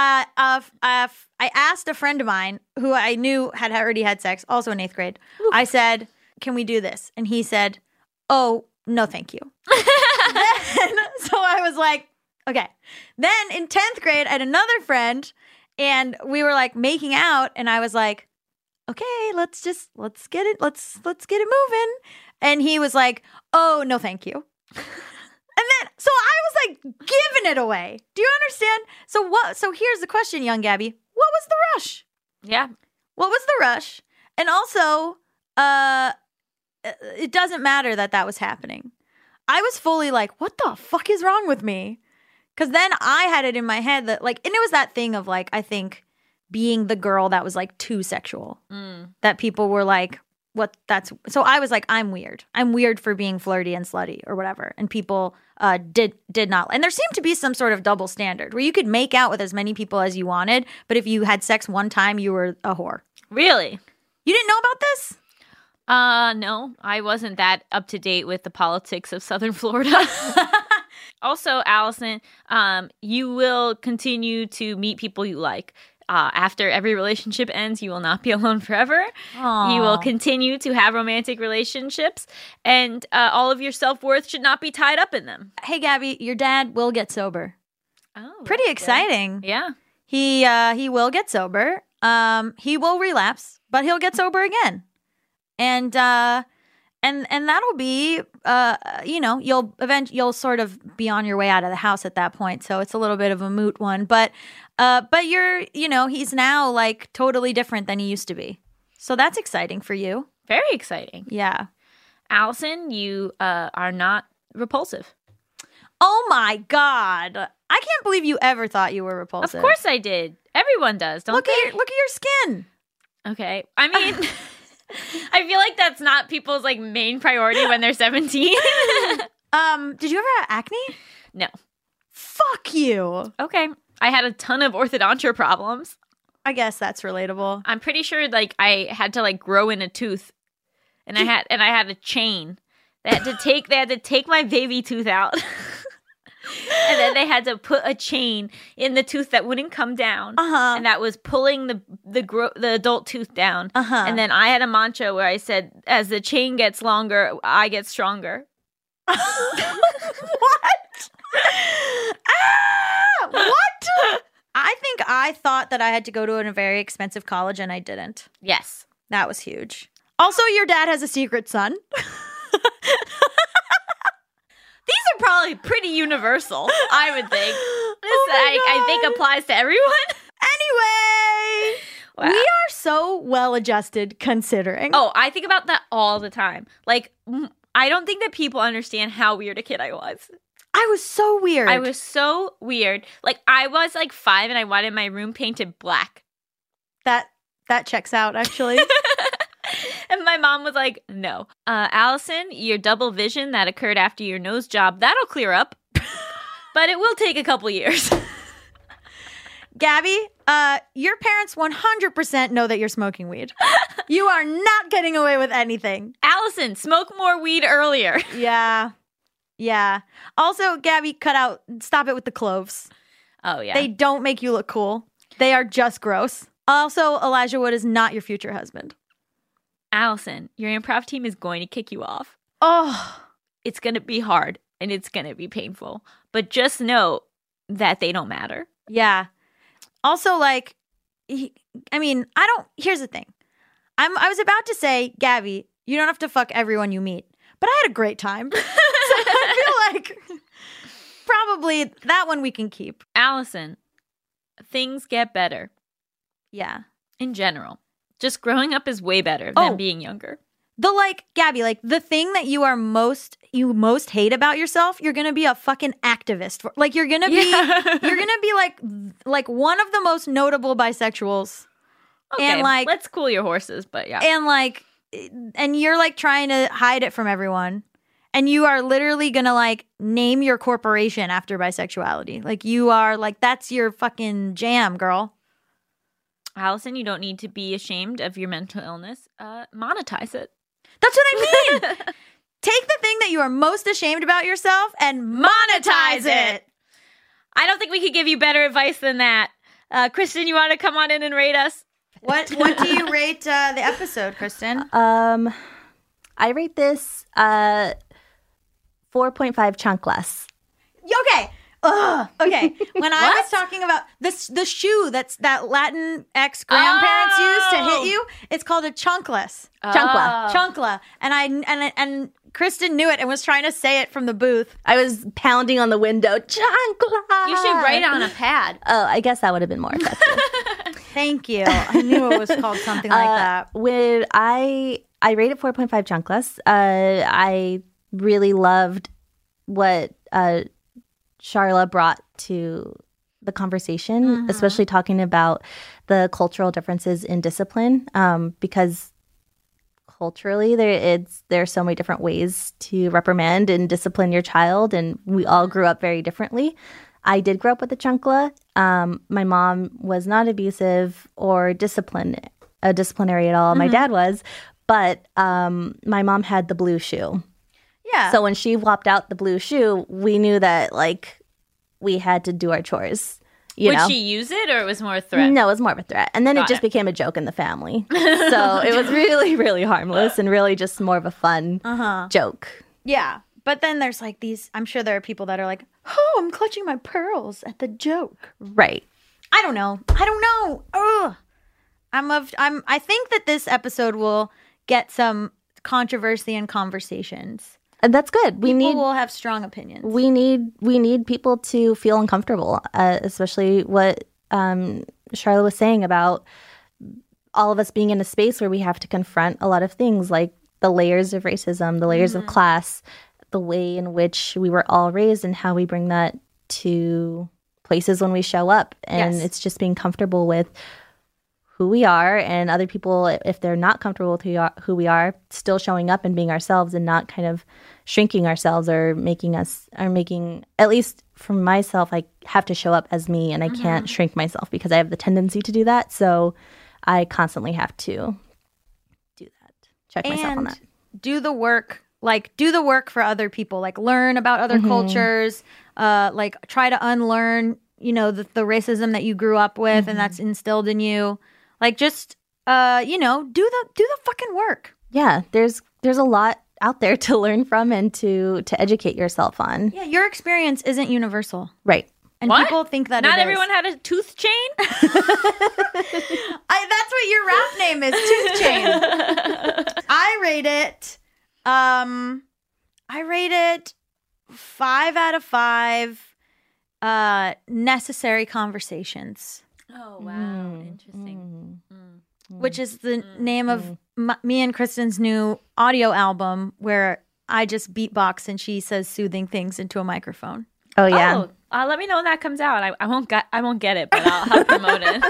I asked a friend of mine who I knew had already had sex, also in 8th grade. Ooh. I said, "Can we do this?" And he said, "Oh, no, thank you." So I was like, Okay. Then in 10th grade, I had another friend and we were like making out and I was like, okay, let's get it moving. And he was like, oh, no, thank you. And then, so I was like giving it away. Do you understand? So here's the question, young Gabby. What was the rush? Yeah. What was the rush? And also, it doesn't matter that was happening. I was fully like, what the fuck is wrong with me? Because then I had it in my head that like, and it was that thing of like, I think being the girl that was like too sexual. That people were like, so I was like, I'm weird. I'm weird for being flirty and slutty or whatever. And people did not. And there seemed to be some sort of double standard where you could make out with as many people as you wanted, but if you had sex one time, you were a whore. Really? You didn't know about this? No, I wasn't that up to date with the politics of Southern Florida. Also, Allison, you will continue to meet people you like. After every relationship ends, you will not be alone forever. Aww. You will continue to have romantic relationships, and all of your self-worth should not be tied up in them. Hey, Gabby, your dad will get sober. Oh, Pretty exciting. Good. Yeah. He will get sober. He will relapse, but he'll get sober again. And that'll be, you'll sort of be on your way out of the house at that point. So it's a little bit of a moot one, but he's now like totally different than he used to be. So that's exciting for you. Very exciting. Yeah. Allison, you are not repulsive. Oh my God. I can't believe you ever thought you were repulsive. Of course I did. Everyone does, don't they? Look at your skin. Okay. I mean, I feel like that's not people's like main priority when they're 17. Did you ever have acne? No. Fuck you. Okay. I had a ton of orthodontia problems. I guess that's relatable. I'm pretty sure like I had to like grow in a tooth, and I had a chain. They had to take my baby tooth out. And then they had to put a chain in the tooth that wouldn't come down, and that was pulling the adult tooth down. And then I had a mantra where I said, "As the chain gets longer, I get stronger." What? What? I think I thought that I had to go to a very expensive college, and I didn't. Yes, that was huge. Also, your dad has a secret son. These are probably pretty universal, I would think. I think applies to everyone. Anyway, wow. We are so well-adjusted considering. Oh, I think about that all the time. Like, I don't think that people understand how weird a kid I was. I was so weird. I was so weird. Like, I was like 5 and I wanted my room painted black. That checks out, actually. And my mom was like, no. Allison, your double vision that occurred after your nose job, that'll clear up. But it will take a couple years. Gabby, your parents 100% know that you're smoking weed. You are not getting away with anything. Allison, smoke more weed earlier. Yeah. Also, Gabby, stop it with the cloves. Oh, yeah. They don't make you look cool. They are just gross. Also, Elijah Wood is not your future husband. Allison, your improv team is going to kick you off. Oh. It's going to be hard and it's going to be painful. But just know that they don't matter. Yeah. Also, like, here's the thing. I was about to say, Gabby, you don't have to fuck everyone you meet. But I had a great time. So I feel like probably that one we can keep. Allison, things get better. Yeah. In general. Just growing up is way better than being younger. Gabby, the thing that you most hate about yourself, you're gonna be a fucking activist. Like you're gonna be like one of the most notable bisexuals. Okay, and let's cool your horses, but yeah. And you're like trying to hide it from everyone. And you are literally gonna like name your corporation after bisexuality. Like you are like that's your fucking jam, girl. Allison, you don't need to be ashamed of your mental illness. Monetize it. That's what I mean. Take the thing that you are most ashamed about yourself and monetize it. I don't think we could give you better advice than that. Kristen, you want to come on in and rate us? What do you rate the episode, Kristen? I rate this 4.5 chunk less. Okay. Okay, when I was talking about the shoe that Latinx grandparents used to hit you, it's called a chanclas. Chancla. And Kristen knew it and was trying to say it from the booth. I was pounding on the window. Chancla. You should write it on a pad. Oh, I guess that would have been more effective. Thank you. I knew it was called something like that. When I rated 4.5 chanclas. I really loved what Sharla brought to the conversation, especially talking about the cultural differences in discipline, because culturally there are so many different ways to reprimand and discipline your child, and we all grew up very differently. I did grow up with a chancla. My mom was not abusive or disciplinary at all. My dad was, but my mom had the blue shoe. Yeah. So when she whopped out the blue shoe, we knew that we had to do our chores. Would she use it, or it was more a threat? No, it was more of a threat. And then it just became a joke in the family. So it was really, really harmless and really just more of a fun joke. Yeah. But then there's I'm sure there are people that are like, oh, I'm clutching my pearls at the joke. Right. I don't know. Ugh. I think that this episode will get some controversy and conversations. And that's good. People will have strong opinions. We need people to feel uncomfortable, especially what Sharla was saying about all of us being in a space where we have to confront a lot of things, like the layers of racism, the layers of class, the way in which we were all raised, and how we bring that to places when we show up. And it's just being comfortable with who we are, and other people, if they're not comfortable with who we are, still showing up and being ourselves and not kind of shrinking ourselves or making, at least for myself, I have to show up as me, and I can't shrink myself because I have the tendency to do that. So I constantly have to do that, check myself on that. Do the work for other people, learn about other cultures, try to unlearn, the racism that you grew up with and that's instilled in you. Do the fucking work. Yeah, there's a lot out there to learn from and to educate yourself on. Yeah, your experience isn't universal. Right. And people think that not it everyone had a tooth chain. That's what your rap name is, Tooth Chain. I rate it 5 out of 5 necessary conversations. Oh, wow. Interesting. Which is the name of me and Kristen's new audio album, where I just beatbox and she says soothing things into a microphone. Oh, yeah. Oh, let me know when that comes out. I won't get it, but I'll help promote it.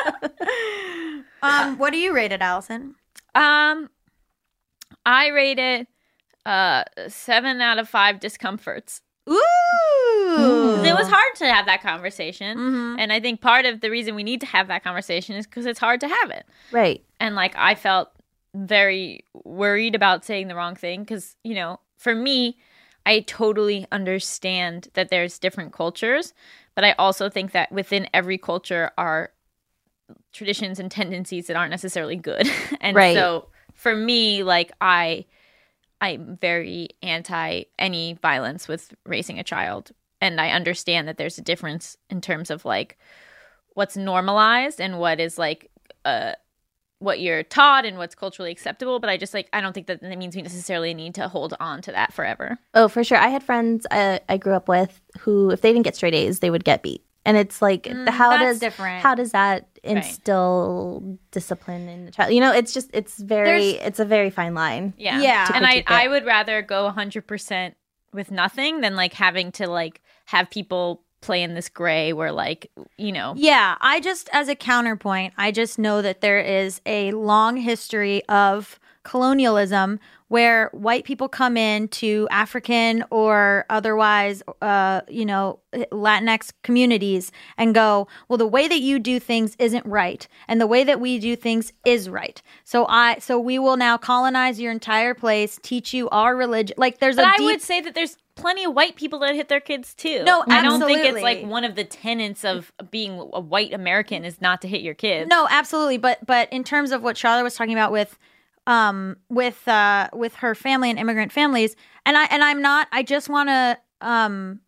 What do you rate it, Allison? I rate it 7 out of 5 discomforts. Ooh. It was hard to have that conversation. And I think part of the reason we need to have that conversation is because it's hard to have it. Right. And I felt very worried about saying the wrong thing because, for me, I totally understand that there's different cultures, but I also think that within every culture are traditions and tendencies that aren't necessarily good. And so for me, I'm very anti any violence with raising a child. And I understand that there's a difference in terms of what's normalized and what is what you're taught and what's culturally acceptable. But I just I don't think that means we necessarily need to hold on to that forever. Oh, for sure. I had friends I grew up with who, if they didn't get straight A's, they would get beat. And it's how does that instill discipline in the child? It's a very fine line. Yeah. Yeah. And I would rather go 100% with nothing than having to have people play in this gray where Yeah, I just, as a counterpoint, I just know that there is a long history of colonialism where white people come in to African or otherwise, Latinx communities and go, well, the way that you do things isn't right, and the way that we do things is right. So we will now colonize your entire place, teach you our religion. I would say that there's plenty of white people that hit their kids too. No, absolutely. I don't think it's one of the tenets of being a white American is not to hit your kids. No, absolutely. But in terms of what Charlotte was talking about with her family and immigrant families, I just want to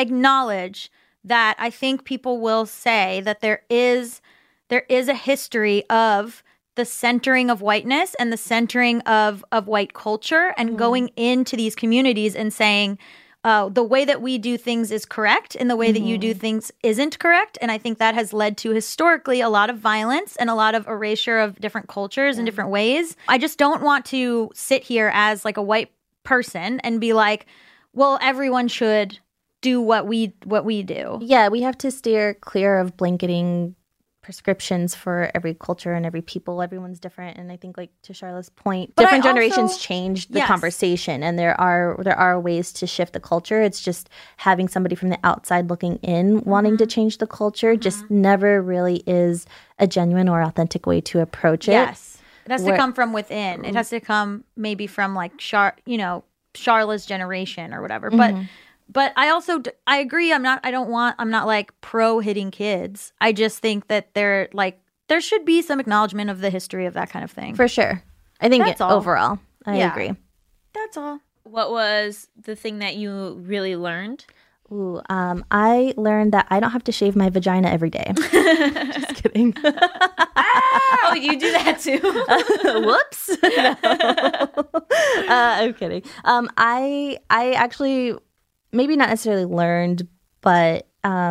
acknowledge that I think people will say that there is a history of the centering of whiteness and the centering of white culture and going into these communities and saying the way that we do things is correct and the way that you do things isn't correct. And I think that has led to historically a lot of violence and a lot of erasure of different cultures in different ways. I just don't want to sit here as like a white person and be like, well, everyone should do what we do. Yeah, we have to steer clear of blanketing prescriptions for every culture and every people. Everyone's different, and I think, like to Charlotte's point, But different I also- generations change the Yes. conversation, and there are ways to shift the culture. It's just having somebody from the outside looking in, wanting to change the culture, just never really is a genuine or authentic way to approach it. Yes. It has to Where- come from within. It has to come maybe from like Charla's generation or whatever. But I also I agree. I'm not like pro hitting kids. I just think that there should be some acknowledgement of the history of that kind of thing. For sure. I think That's all. overall, I Yeah. agree. That's all. What was the thing that you really learned? Ooh, I learned that I don't have to shave my vagina every day. Just kidding. Oh, you do that too. Whoops. No. I'm kidding. I actually maybe not necessarily learned, but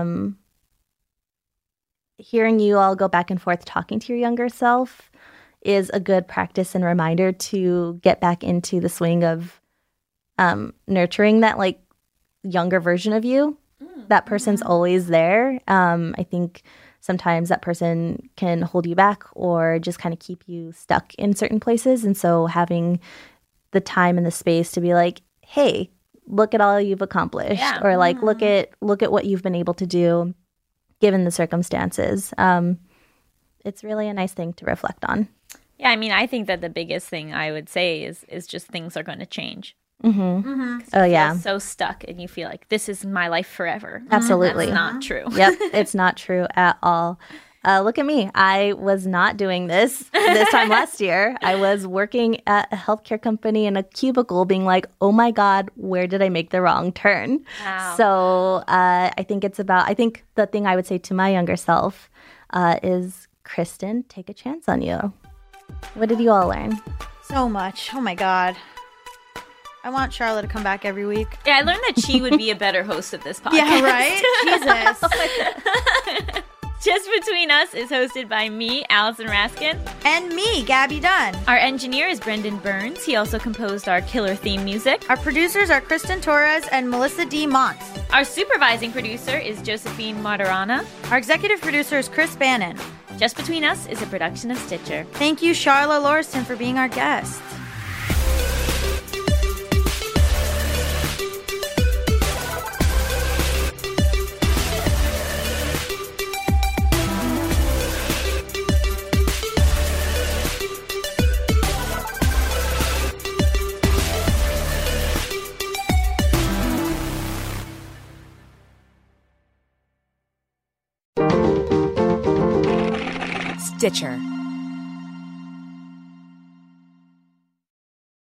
hearing you all go back and forth talking to your younger self is a good practice and reminder to get back into the swing of nurturing that like younger version of you. That person's always there. I think sometimes that person can hold you back or just kind of keep you stuck in certain places. And so having the time and the space to be like, hey, look at all you've accomplished, or like look at what you've been able to do given the circumstances. It's really a nice thing to reflect on. Yeah, I mean, I think that the biggest thing I would say is just things are going to change. Oh yeah, So stuck, and you feel like this is my life forever. absolutely. That's not true. Yep, it's not true at all. Look at me. I was not doing this time last year. I was working at a healthcare company in a cubicle being like, oh my God, where did I make the wrong turn? Wow. So I think the thing I would say to my younger self is, Kristen, take a chance on you. What did you all learn? So much. Oh my God. I want Charlotte to come back every week. Yeah, I learned that she would be a better host of this podcast. Yeah, right? Jesus. Just Between Us is hosted by me, Allison Raskin. And me, Gabby Dunn. Our engineer is Brendan Burns. He also composed our killer theme music. Our producers are Kristen Torres and Melissa D. Mont. Our supervising producer is Josephine Matarana. Our executive producer is Chris Bannon. Just Between Us is a production of Stitcher. Thank you, Charla Lauriston, for being our guest. Stitcher.